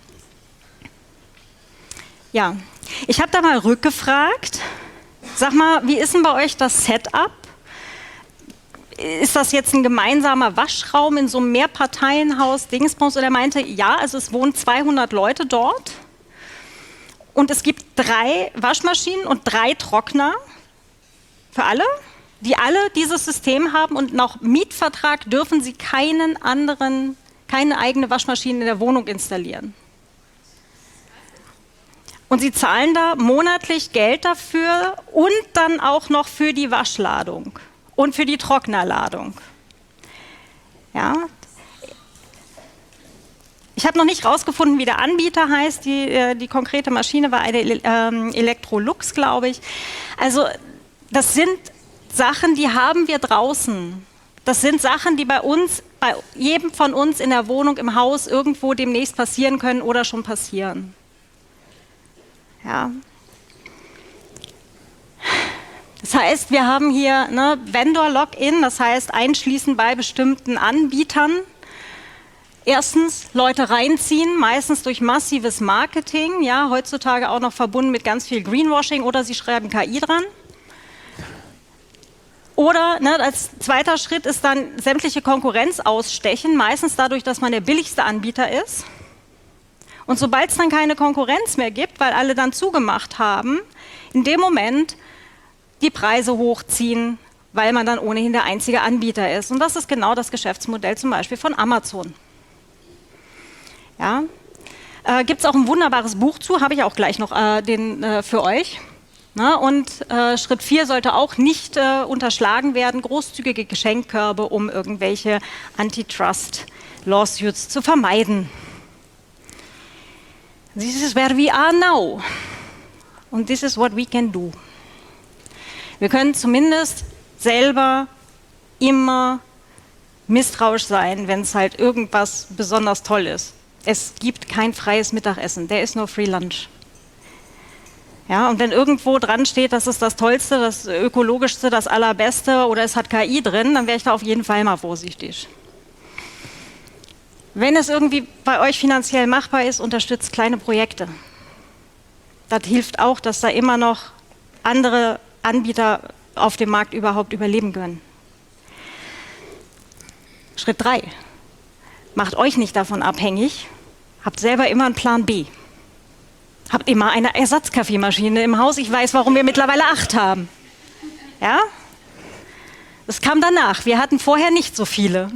Ja, ich habe da mal rückgefragt. Sag mal, wie ist denn bei euch das Setup? Ist das jetzt ein gemeinsamer Waschraum in so einem Mehrparteienhaus Dingsbums? Und er meinte, ja, also es wohnen 200 Leute dort und es gibt 3 Waschmaschinen und 3 Trockner für alle, die alle dieses System haben und nach Mietvertrag dürfen sie keine eigene Waschmaschine in der Wohnung installieren. Und sie zahlen da monatlich Geld dafür und dann auch noch für die Waschladung und für die Trocknerladung. Ja. Ich habe noch nicht rausgefunden, wie der Anbieter heißt. Die konkrete Maschine war eine Electrolux, glaube ich. Also das sind Sachen, die haben wir draußen. Das sind Sachen, die bei jedem von uns in der Wohnung, im Haus irgendwo demnächst passieren können oder schon passieren. Ja. Das heißt, wir haben hier Vendor-Login, das heißt Einschließen bei bestimmten Anbietern. Erstens Leute reinziehen, meistens durch massives Marketing, ja, heutzutage auch noch verbunden mit ganz viel Greenwashing oder sie schreiben KI dran. Oder als zweiter Schritt ist dann sämtliche Konkurrenz ausstechen, meistens dadurch, dass man der billigste Anbieter ist. Und sobald es dann keine Konkurrenz mehr gibt, weil alle dann zugemacht haben, in dem Moment die Preise hochziehen, weil man dann ohnehin der einzige Anbieter ist. Und das ist genau das Geschäftsmodell zum Beispiel von Amazon. Ja? Gibt es auch ein wunderbares Buch zu, habe ich auch gleich noch für euch. Na, und Schritt 4 sollte auch nicht unterschlagen werden, großzügige Geschenkkörbe, um irgendwelche Antitrust-Lawsuits zu vermeiden. This is where we are now. Und this is what we can do. Wir können zumindest selber immer misstrauisch sein, wenn es halt irgendwas besonders toll ist. Es gibt kein freies Mittagessen, there is no free lunch. Ja, und wenn irgendwo dran steht, das ist das Tollste, das Ökologischste, das Allerbeste oder es hat KI drin, dann wäre ich da auf jeden Fall mal vorsichtig. Wenn es irgendwie bei euch finanziell machbar ist, unterstützt kleine Projekte. Das hilft auch, dass da immer noch andere Anbieter auf dem Markt überhaupt überleben können. Schritt 3. Macht euch nicht davon abhängig, habt selber immer einen Plan B. Habt immer eine Ersatzkaffeemaschine im Haus. Ich weiß, warum wir mittlerweile 8 haben. Ja? Das kam danach. Wir hatten vorher nicht so viele.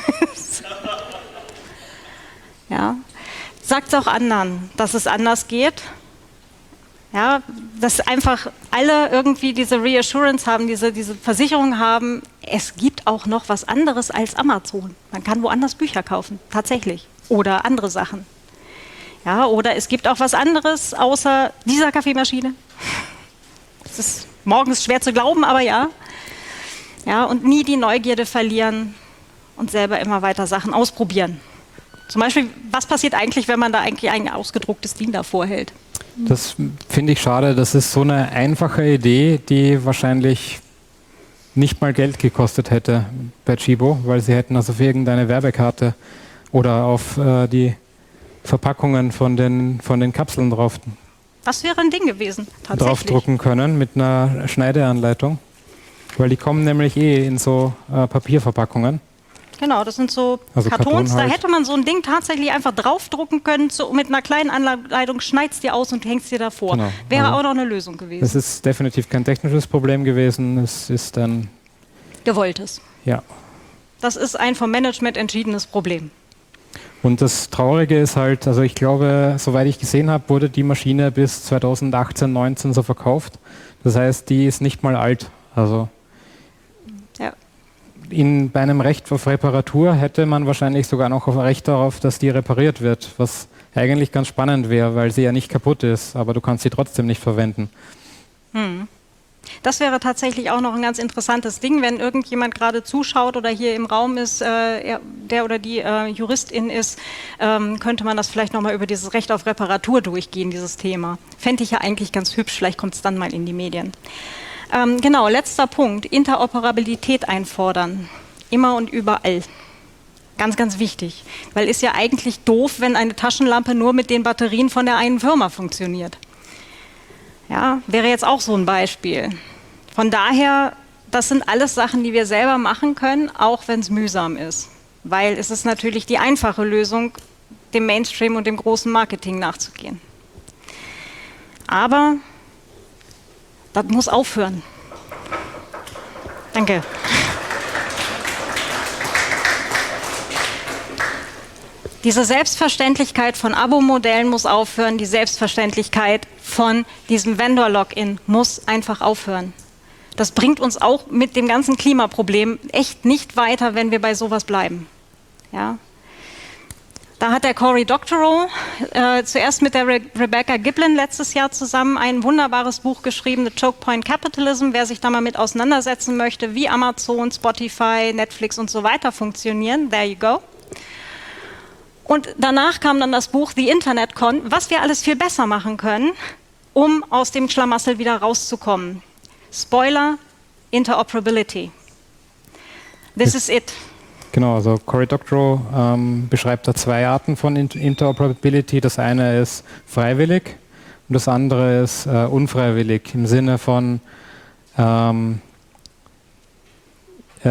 Ja? Sagt es auch anderen, dass es anders geht. Ja? Dass einfach alle irgendwie diese Reassurance haben, diese Versicherung haben, es gibt auch noch was anderes als Amazon. Man kann woanders Bücher kaufen, tatsächlich. Oder andere Sachen. Ja, oder es gibt auch was anderes außer dieser Kaffeemaschine. Das ist morgens schwer zu glauben, aber ja. Ja, und nie die Neugierde verlieren und selber immer weiter Sachen ausprobieren. Zum Beispiel, was passiert eigentlich, wenn man da eigentlich ein ausgedrucktes DIN davor hält? Das finde ich schade. Das ist so eine einfache Idee, die wahrscheinlich nicht mal Geld gekostet hätte bei Tchibo, weil sie hätten also für irgendeine Werbekarte oder auf die Verpackungen von den Kapseln drauf. Das wäre ein Ding gewesen, tatsächlich. Draufdrucken können mit einer Schneideanleitung, weil die kommen nämlich in so Papierverpackungen. Genau, das sind so also Kartons, Karton halt. Da hätte man so ein Ding tatsächlich einfach draufdrucken können, so mit einer kleinen Anleitung, schneidest dir aus und hängst dir davor. Genau. Wäre auch noch eine Lösung gewesen. Es ist definitiv kein technisches Problem gewesen, es ist ein Gewolltes. Ja. Das ist ein vom Management entschiedenes Problem. Und das Traurige ist halt, also ich glaube, soweit ich gesehen habe, wurde die Maschine bis 2018, 19 so verkauft. Das heißt, die ist nicht mal alt. Also ja. Bei einem Recht auf Reparatur hätte man wahrscheinlich sogar noch ein Recht darauf, dass die repariert wird, was eigentlich ganz spannend wäre, weil sie ja nicht kaputt ist, aber du kannst sie trotzdem nicht verwenden. Das wäre tatsächlich auch noch ein ganz interessantes Ding, wenn irgendjemand gerade zuschaut oder hier im Raum ist, der oder die Juristin ist, könnte man das vielleicht nochmal über dieses Recht auf Reparatur durchgehen, dieses Thema. Fände ich ja eigentlich ganz hübsch, vielleicht kommt es dann mal in die Medien. Genau, letzter Punkt, Interoperabilität einfordern, immer und überall. Ganz, ganz wichtig, weil ist ja eigentlich doof, wenn eine Taschenlampe nur mit den Batterien von der einen Firma funktioniert. Ja, wäre jetzt auch so ein Beispiel. Von daher, das sind alles Sachen, die wir selber machen können, auch wenn es mühsam ist. Weil es ist natürlich die einfache Lösung, dem Mainstream und dem großen Marketing nachzugehen. Aber das muss aufhören. Danke. Diese Selbstverständlichkeit von Abo-Modellen muss aufhören, die Selbstverständlichkeit von diesem Vendor-Login muss einfach aufhören. Das bringt uns auch mit dem ganzen Klimaproblem echt nicht weiter, wenn wir bei sowas bleiben. Ja? Da hat der Cory Doctorow zuerst mit der Rebecca Giblin letztes Jahr zusammen ein wunderbares Buch geschrieben, The Choke Point Capitalism, wer sich da mal mit auseinandersetzen möchte, wie Amazon, Spotify, Netflix und so weiter funktionieren. There you go. Und danach kam dann das Buch The Internet Con, was wir alles viel besser machen können, um aus dem Schlamassel wieder rauszukommen. Spoiler, Interoperability. This is it. Genau, also Cory Doctorow beschreibt da 2 Arten von Interoperability. Das eine ist freiwillig und das andere ist unfreiwillig, im Sinne von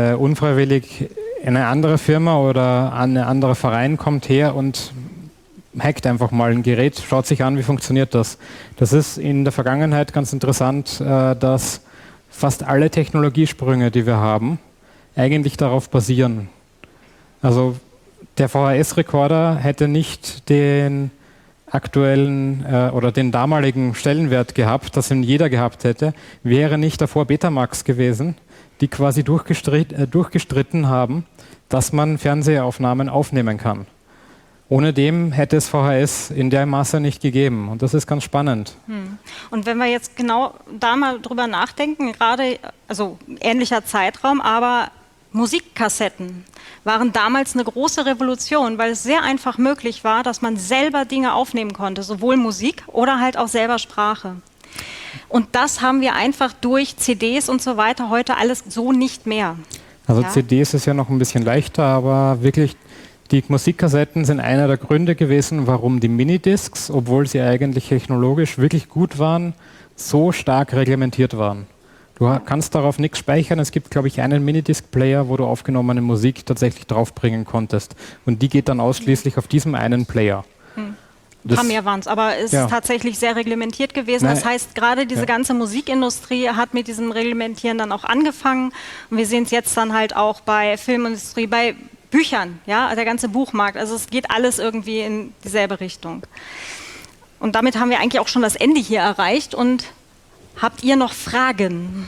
unfreiwillig eine andere Firma oder ein anderer Verein kommt her und hackt einfach mal ein Gerät, schaut sich an, wie funktioniert das. Das ist in der Vergangenheit ganz interessant, dass fast alle Technologiesprünge, die wir haben, eigentlich darauf basieren. Also der VHS-Rekorder hätte nicht den aktuellen oder den damaligen Stellenwert gehabt, das ihn jeder gehabt hätte, wäre nicht davor Betamax gewesen, die quasi durchgestritten haben, dass man Fernsehaufnahmen aufnehmen kann. Ohne dem hätte es VHS in der Masse nicht gegeben. Und das ist ganz spannend. Und wenn wir jetzt genau da mal drüber nachdenken, gerade, also ähnlicher Zeitraum, aber Musikkassetten waren damals eine große Revolution, weil es sehr einfach möglich war, dass man selber Dinge aufnehmen konnte, sowohl Musik oder halt auch selber Sprache. Und das haben wir einfach durch CDs und so weiter heute alles so nicht mehr. Also ja? CDs ist ja noch ein bisschen leichter, aber wirklich die Musikkassetten sind einer der Gründe gewesen, warum die Minidiscs, obwohl sie eigentlich technologisch wirklich gut waren, so stark reglementiert waren. Du kannst darauf nichts speichern. Es gibt, glaube ich, einen Minidisc-Player, wo du aufgenommene Musik tatsächlich draufbringen konntest. Und die geht dann ausschließlich auf diesem einen Player. Ein paar mehr waren es, aber es ist tatsächlich sehr reglementiert gewesen. Das heißt, gerade diese ganze Musikindustrie hat mit diesem Reglementieren dann auch angefangen. Und wir sehen es jetzt dann halt auch bei Filmindustrie, bei Büchern, ja, der ganze Buchmarkt. Also es geht alles irgendwie in dieselbe Richtung. Und damit haben wir eigentlich auch schon das Ende hier erreicht. Und habt ihr noch Fragen?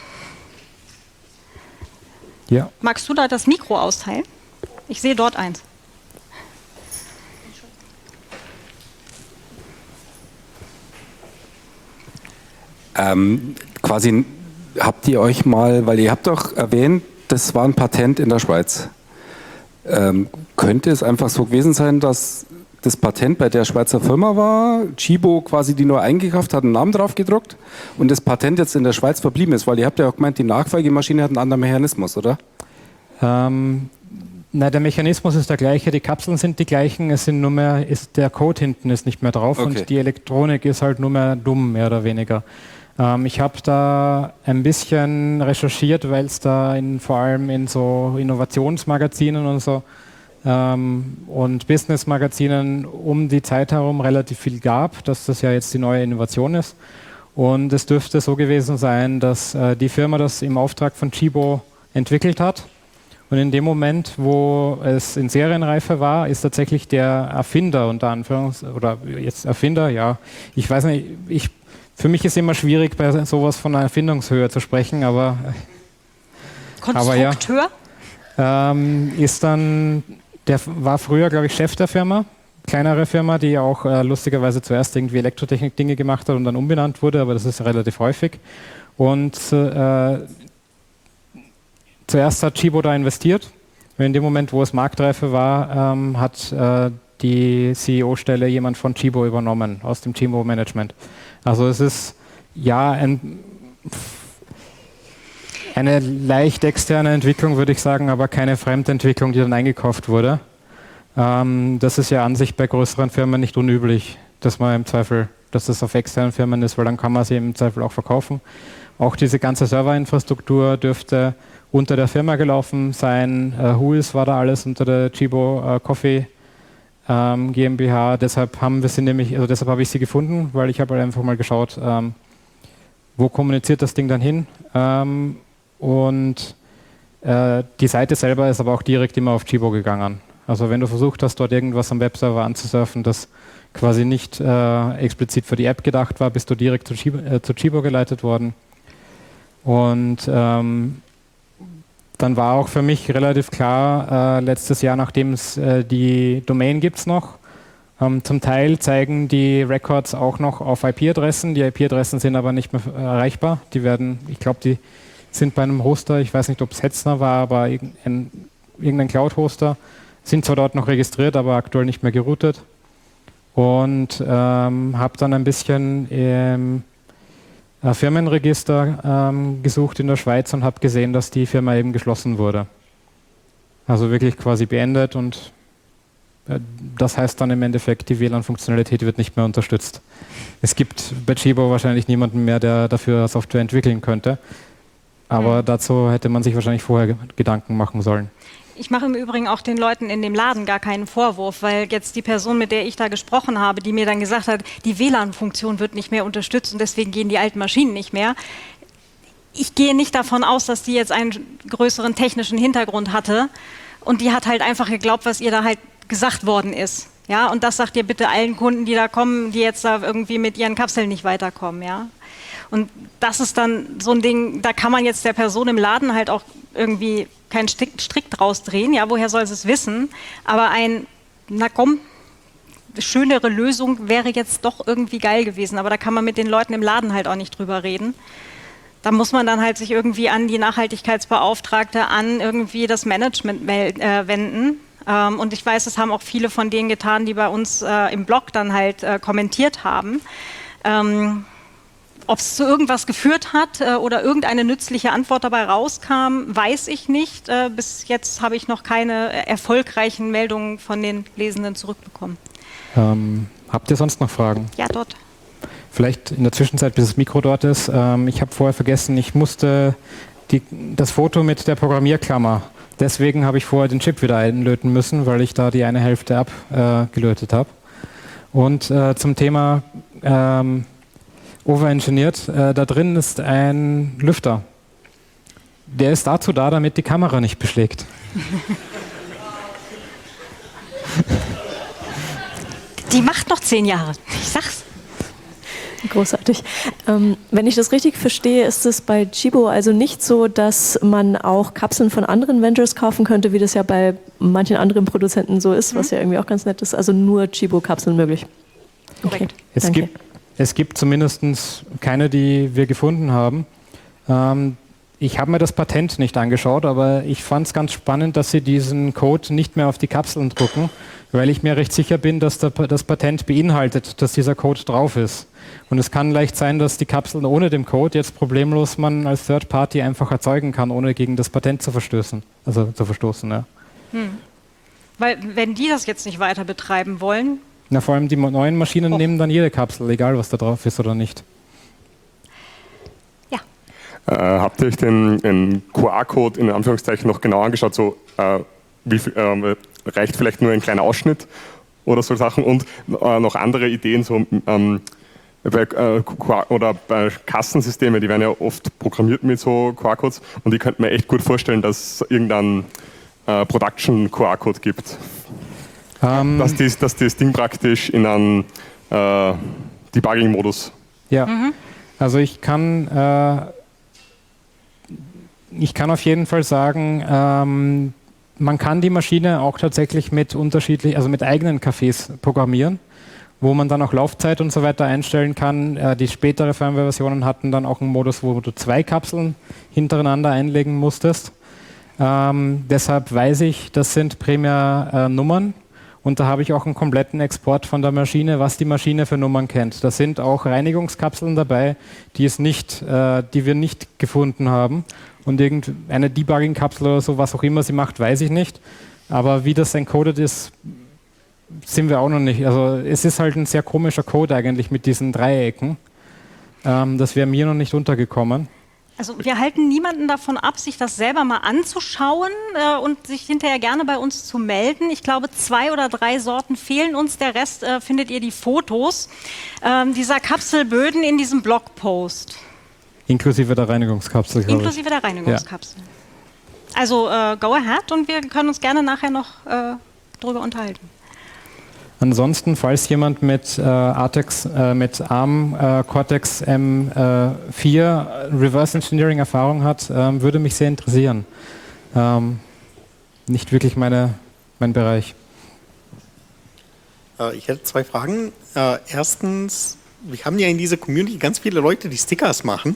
Ja. Magst du da das Mikro austeilen? Ich sehe dort eins. Quasi habt ihr euch mal, weil ihr habt doch erwähnt, das war ein Patent in der Schweiz. Könnte es einfach so gewesen sein, dass das Patent bei der Schweizer Firma war, Chibo quasi die nur eingekauft hat, einen Namen drauf gedruckt und das Patent jetzt in der Schweiz verblieben ist? Weil ihr habt ja auch gemeint, die Nachfolgemaschine hat einen anderen Mechanismus, oder? Der Mechanismus ist der gleiche, die Kapseln sind die gleichen, es sind nur mehr, der Code hinten ist nicht mehr drauf und die Elektronik ist halt nur mehr dumm, mehr oder weniger. Ich habe da ein bisschen recherchiert, weil es da vor allem in so Innovationsmagazinen und so und Business-Magazinen um die Zeit herum relativ viel gab, dass das ja jetzt die neue Innovation ist. Und es dürfte so gewesen sein, dass die Firma das im Auftrag von Chibo entwickelt hat. Und in dem Moment, wo es in Serienreife war, ist tatsächlich der Erfinder, unter oder jetzt Erfinder, ja, ich weiß nicht, für mich ist immer schwierig, bei sowas von einer Erfindungshöhe zu sprechen, aber Konstrukteur? Ist dann, der war früher, glaube ich, Chef der Firma, kleinere Firma, die auch lustigerweise zuerst irgendwie Elektrotechnik-Dinge gemacht hat und dann umbenannt wurde, aber das ist relativ häufig. Und zuerst hat Chibo da investiert. Und in dem Moment, wo es Marktreife war, hat die CEO-Stelle jemand von Chibo übernommen, aus dem Chibo-Management. Also es ist ja eine leicht externe Entwicklung, würde ich sagen, aber keine Fremdentwicklung, die dann eingekauft wurde. Das ist ja an sich bei größeren Firmen nicht unüblich, dass man im Zweifel, dass das auf externen Firmen ist, weil dann kann man sie im Zweifel auch verkaufen. Auch diese ganze Serverinfrastruktur dürfte unter der Firma gelaufen sein. Whois war da alles unter der Chibo Coffee GmbH. Deshalb haben wir sie nämlich, also deshalb habe ich sie gefunden, weil ich habe halt einfach mal geschaut, wo kommuniziert das Ding dann hin. Und die Seite selber ist aber auch direkt immer auf Chibo gegangen. Also wenn du versucht hast, dort irgendwas am Webserver anzusurfen, das quasi nicht explizit für die App gedacht war, bist du direkt zu Chibo geleitet worden. Und dann war auch für mich relativ klar, letztes Jahr, nachdem es die Domain gibt es noch, zum Teil zeigen die Records auch noch auf IP-Adressen. Die IP-Adressen sind aber nicht mehr erreichbar. Die werden, ich glaube, die sind bei einem Hoster, ich weiß nicht, ob es Hetzner war, aber irgendein Cloud-Hoster, sind zwar dort noch registriert, aber aktuell nicht mehr geroutet. Und habe dann ein bisschen im Firmenregister gesucht in der Schweiz und habe gesehen, dass die Firma eben geschlossen wurde. Also wirklich quasi beendet und das heißt dann im Endeffekt, die WLAN-Funktionalität wird nicht mehr unterstützt. Es gibt bei Chibo wahrscheinlich niemanden mehr, der dafür Software entwickeln könnte, aber dazu hätte man sich wahrscheinlich vorher Gedanken machen sollen. Ich mache im Übrigen auch den Leuten in dem Laden gar keinen Vorwurf, weil jetzt die Person, mit der ich da gesprochen habe, die mir dann gesagt hat, die WLAN-Funktion wird nicht mehr unterstützt und deswegen gehen die alten Maschinen nicht mehr. Ich gehe nicht davon aus, dass die jetzt einen größeren technischen Hintergrund hatte und die hat halt einfach geglaubt, was ihr da halt gesagt worden ist. Ja, und das sagt ihr bitte allen Kunden, die da kommen, die jetzt da irgendwie mit ihren Kapseln nicht weiterkommen. Ja? Und das ist dann so ein Ding, da kann man jetzt der Person im Laden halt auch irgendwie keinen Strick draus drehen. Ja, woher soll sie es wissen? Aber schönere Lösung wäre jetzt doch irgendwie geil gewesen. Aber da kann man mit den Leuten im Laden halt auch nicht drüber reden. Da muss man dann halt sich irgendwie an die Nachhaltigkeitsbeauftragte, an irgendwie das Management wenden. Und ich weiß, das haben auch viele von denen getan, die bei uns im Blog dann halt kommentiert haben. Ob es zu irgendwas geführt hat oder irgendeine nützliche Antwort dabei rauskam, weiß ich nicht. Bis jetzt habe ich noch keine erfolgreichen Meldungen von den Lesenden zurückbekommen. Habt ihr sonst noch Fragen? Ja, dort. Vielleicht in der Zwischenzeit, bis das Mikro dort ist. Ich habe vorher vergessen, ich musste das Foto mit der Programmierklammer. Deswegen habe ich vorher den Chip wieder einlöten müssen, weil ich da die eine Hälfte abgelötet habe. Und zum Thema overengineert, da drin ist ein Lüfter. Der ist dazu da, damit die Kamera nicht beschlägt. Die macht noch 10 Jahre, ich sag's. Großartig. Wenn ich das richtig verstehe, ist es bei Chibo also nicht so, dass man auch Kapseln von anderen Vendors kaufen könnte, wie das ja bei manchen anderen Produzenten so ist, was ja irgendwie auch ganz nett ist. Also nur Chibo-Kapseln möglich. Korrekt. Okay. Es gibt zumindest keine, die wir gefunden haben. Ich habe mir das Patent nicht angeschaut, aber ich fand es ganz spannend, dass sie diesen Code nicht mehr auf die Kapseln drucken, weil ich mir recht sicher bin, dass das Patent beinhaltet, dass dieser Code drauf ist. Und es kann leicht sein, dass die Kapseln ohne den Code jetzt problemlos man als Third Party einfach erzeugen kann, ohne gegen das Patent zu verstoßen. Ja. Weil wenn die das jetzt nicht weiter betreiben wollen... Na, vor allem die neuen Maschinen nehmen dann jede Kapsel, egal was da drauf ist oder nicht. Ja. Habt ihr euch den QR-Code in Anführungszeichen noch genau angeschaut? So, wie viel, reicht vielleicht nur ein kleiner Ausschnitt oder so Sachen? Und noch andere Ideen, so bei Kassensysteme, die werden ja oft programmiert mit so QR-Codes und ich könnte mir echt gut vorstellen, dass es irgendeinen Production-QR-Code gibt. Dass das Ding praktisch in einen Debugging-Modus. Ja, also ich kann auf jeden Fall sagen, man kann die Maschine auch tatsächlich mit eigenen Cafés programmieren, wo man dann auch Laufzeit und so weiter einstellen kann. Die spätere Firmware-Versionen hatten dann auch einen Modus, wo du 2 Kapseln hintereinander einlegen musstest. Deshalb weiß ich, das sind primär Nummern. Und da habe ich auch einen kompletten Export von der Maschine, was die Maschine für Nummern kennt. Da sind auch Reinigungskapseln dabei, die wir nicht gefunden haben. Und irgendeine Debugging-Kapsel oder so, was auch immer sie macht, weiß ich nicht. Aber wie das encoded ist, sind wir auch noch nicht. Also es ist halt ein sehr komischer Code eigentlich mit diesen Dreiecken. Das wäre mir noch nicht untergekommen. Also wir halten niemanden davon ab, sich das selber mal anzuschauen und sich hinterher gerne bei uns zu melden. Ich glaube, 2 oder 3 Sorten fehlen uns. Der Rest findet ihr die Fotos dieser Kapselböden in diesem Blogpost. Inklusive der Reinigungskapsel, glaube ich. Inklusive der Reinigungskapsel. Ja. Also go ahead und wir können uns gerne nachher noch drüber unterhalten. Ansonsten, falls jemand mit mit ARM Cortex M4 Reverse Engineering Erfahrung hat, würde mich sehr interessieren. Nicht wirklich mein Bereich. Ich hätte 2 Fragen. Erstens, wir haben ja in dieser Community ganz viele Leute, die Stickers machen.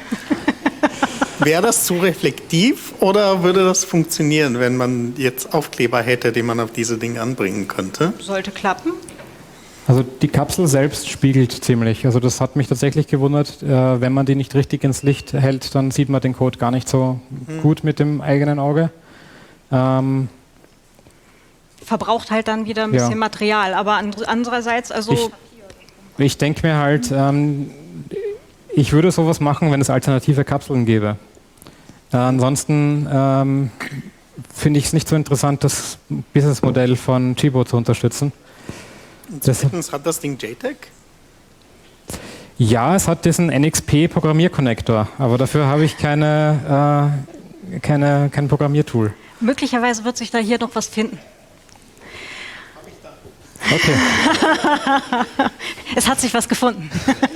Wäre das zu reflektiv oder würde das funktionieren, wenn man jetzt Aufkleber hätte, den man auf diese Dinge anbringen könnte? Sollte klappen. Also die Kapsel selbst spiegelt ziemlich. Also das hat mich tatsächlich gewundert. Wenn man die nicht richtig ins Licht hält, dann sieht man den Code gar nicht so gut mit dem eigenen Auge. Verbraucht halt dann wieder ein bisschen Material. Aber andererseits, also... Ich denke mir halt, ich würde sowas machen, wenn es alternative Kapseln gäbe. Ansonsten finde ich es nicht so interessant, das Businessmodell von Chibo zu unterstützen. Und zweitens, hat das Ding JTAG? Ja, es hat diesen NXP-Programmierkonnektor, aber dafür habe ich kein Programmiertool. Möglicherweise wird sich da hier noch was finden. Okay. Es hat sich was gefunden.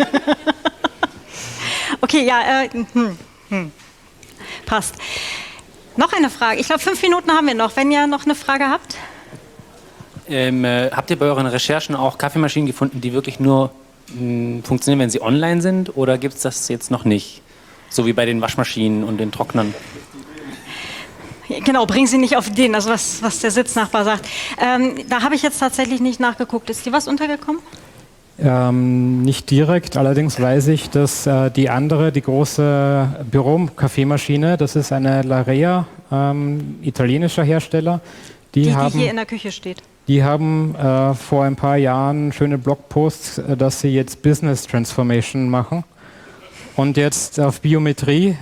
Okay, ja, passt. Noch eine Frage. Ich glaube, 5 Minuten haben wir noch. Wenn ihr noch eine Frage habt. Habt ihr bei euren Recherchen auch Kaffeemaschinen gefunden, die wirklich nur funktionieren, wenn sie online sind? Oder gibt es das jetzt noch nicht? So wie bei den Waschmaschinen und den Trocknern? Genau, bringen Sie nicht auf Ideen, also was der Sitznachbar sagt. Da habe ich jetzt tatsächlich nicht nachgeguckt. Ist dir was untergekommen? Nicht direkt, allerdings weiß ich, dass die große Büro-Kaffeemaschine, das ist eine Larea, italienischer Hersteller. Die hier in der Küche steht. Die haben vor ein paar Jahren schöne Blogposts, dass sie jetzt Business Transformation machen und jetzt auf Biometrie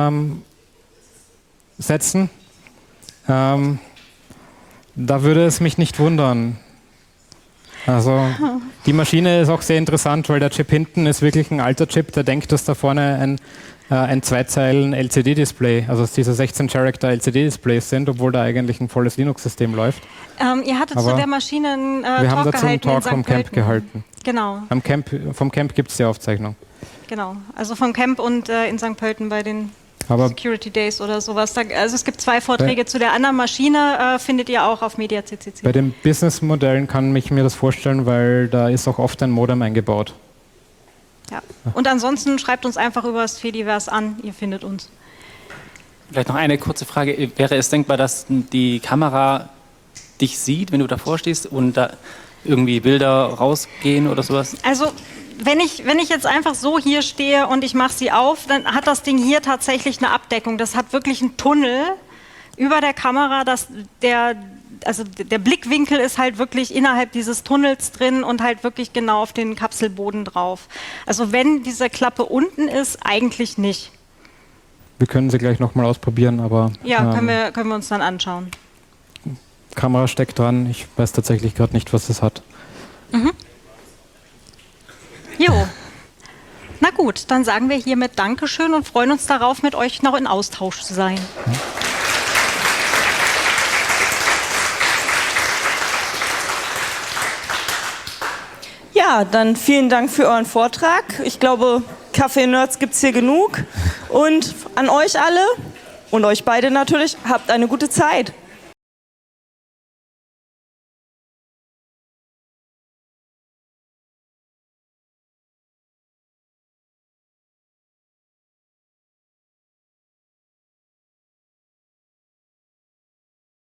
setzen. Da würde es mich nicht wundern. Also die Maschine ist auch sehr interessant, weil der Chip hinten ist wirklich ein alter Chip, der denkt, dass da vorne ein 2-Zeilen-LCD-Display, also dass diese 16-Character-LCD-Displays sind, obwohl da eigentlich ein volles Linux-System läuft. Ihr hattet zu der Maschine einen wir haben dazu einen Talk vom Camp Pölten gehalten. Genau. Vom Camp gibt es die Aufzeichnung. Genau, also vom Camp und in St. Pölten bei den Security Days oder sowas. Also es gibt 2 Vorträge zu der anderen Maschine, findet ihr auch auf MediaCCC. Bei den Business-Modellen kann ich mir das vorstellen, weil da ist auch oft ein Modem eingebaut. Ja. Und ansonsten schreibt uns einfach über das Fediverse an, ihr findet uns. Vielleicht noch eine kurze Frage. Wäre es denkbar, dass die Kamera dich sieht, wenn du davor stehst und da irgendwie Bilder rausgehen oder sowas? Also wenn ich jetzt einfach so hier stehe und ich mache sie auf, dann hat das Ding hier tatsächlich eine Abdeckung. Das hat wirklich einen Tunnel über der Kamera, der Blickwinkel ist halt wirklich innerhalb dieses Tunnels drin und halt wirklich genau auf den Kapselboden drauf. Also wenn diese Klappe unten ist, eigentlich nicht. Wir können sie gleich nochmal ausprobieren, aber... Ja, können wir uns dann anschauen. Kamera steckt dran, ich weiß tatsächlich gerade nicht, was es hat. Mhm. Jo. Na gut, dann sagen wir hiermit Dankeschön und freuen uns darauf, mit euch noch in Austausch zu sein. Ja, dann vielen Dank für euren Vortrag. Ich glaube, Kaffee-Nerds gibt es hier genug. Und an euch alle und euch beide natürlich, habt eine gute Zeit.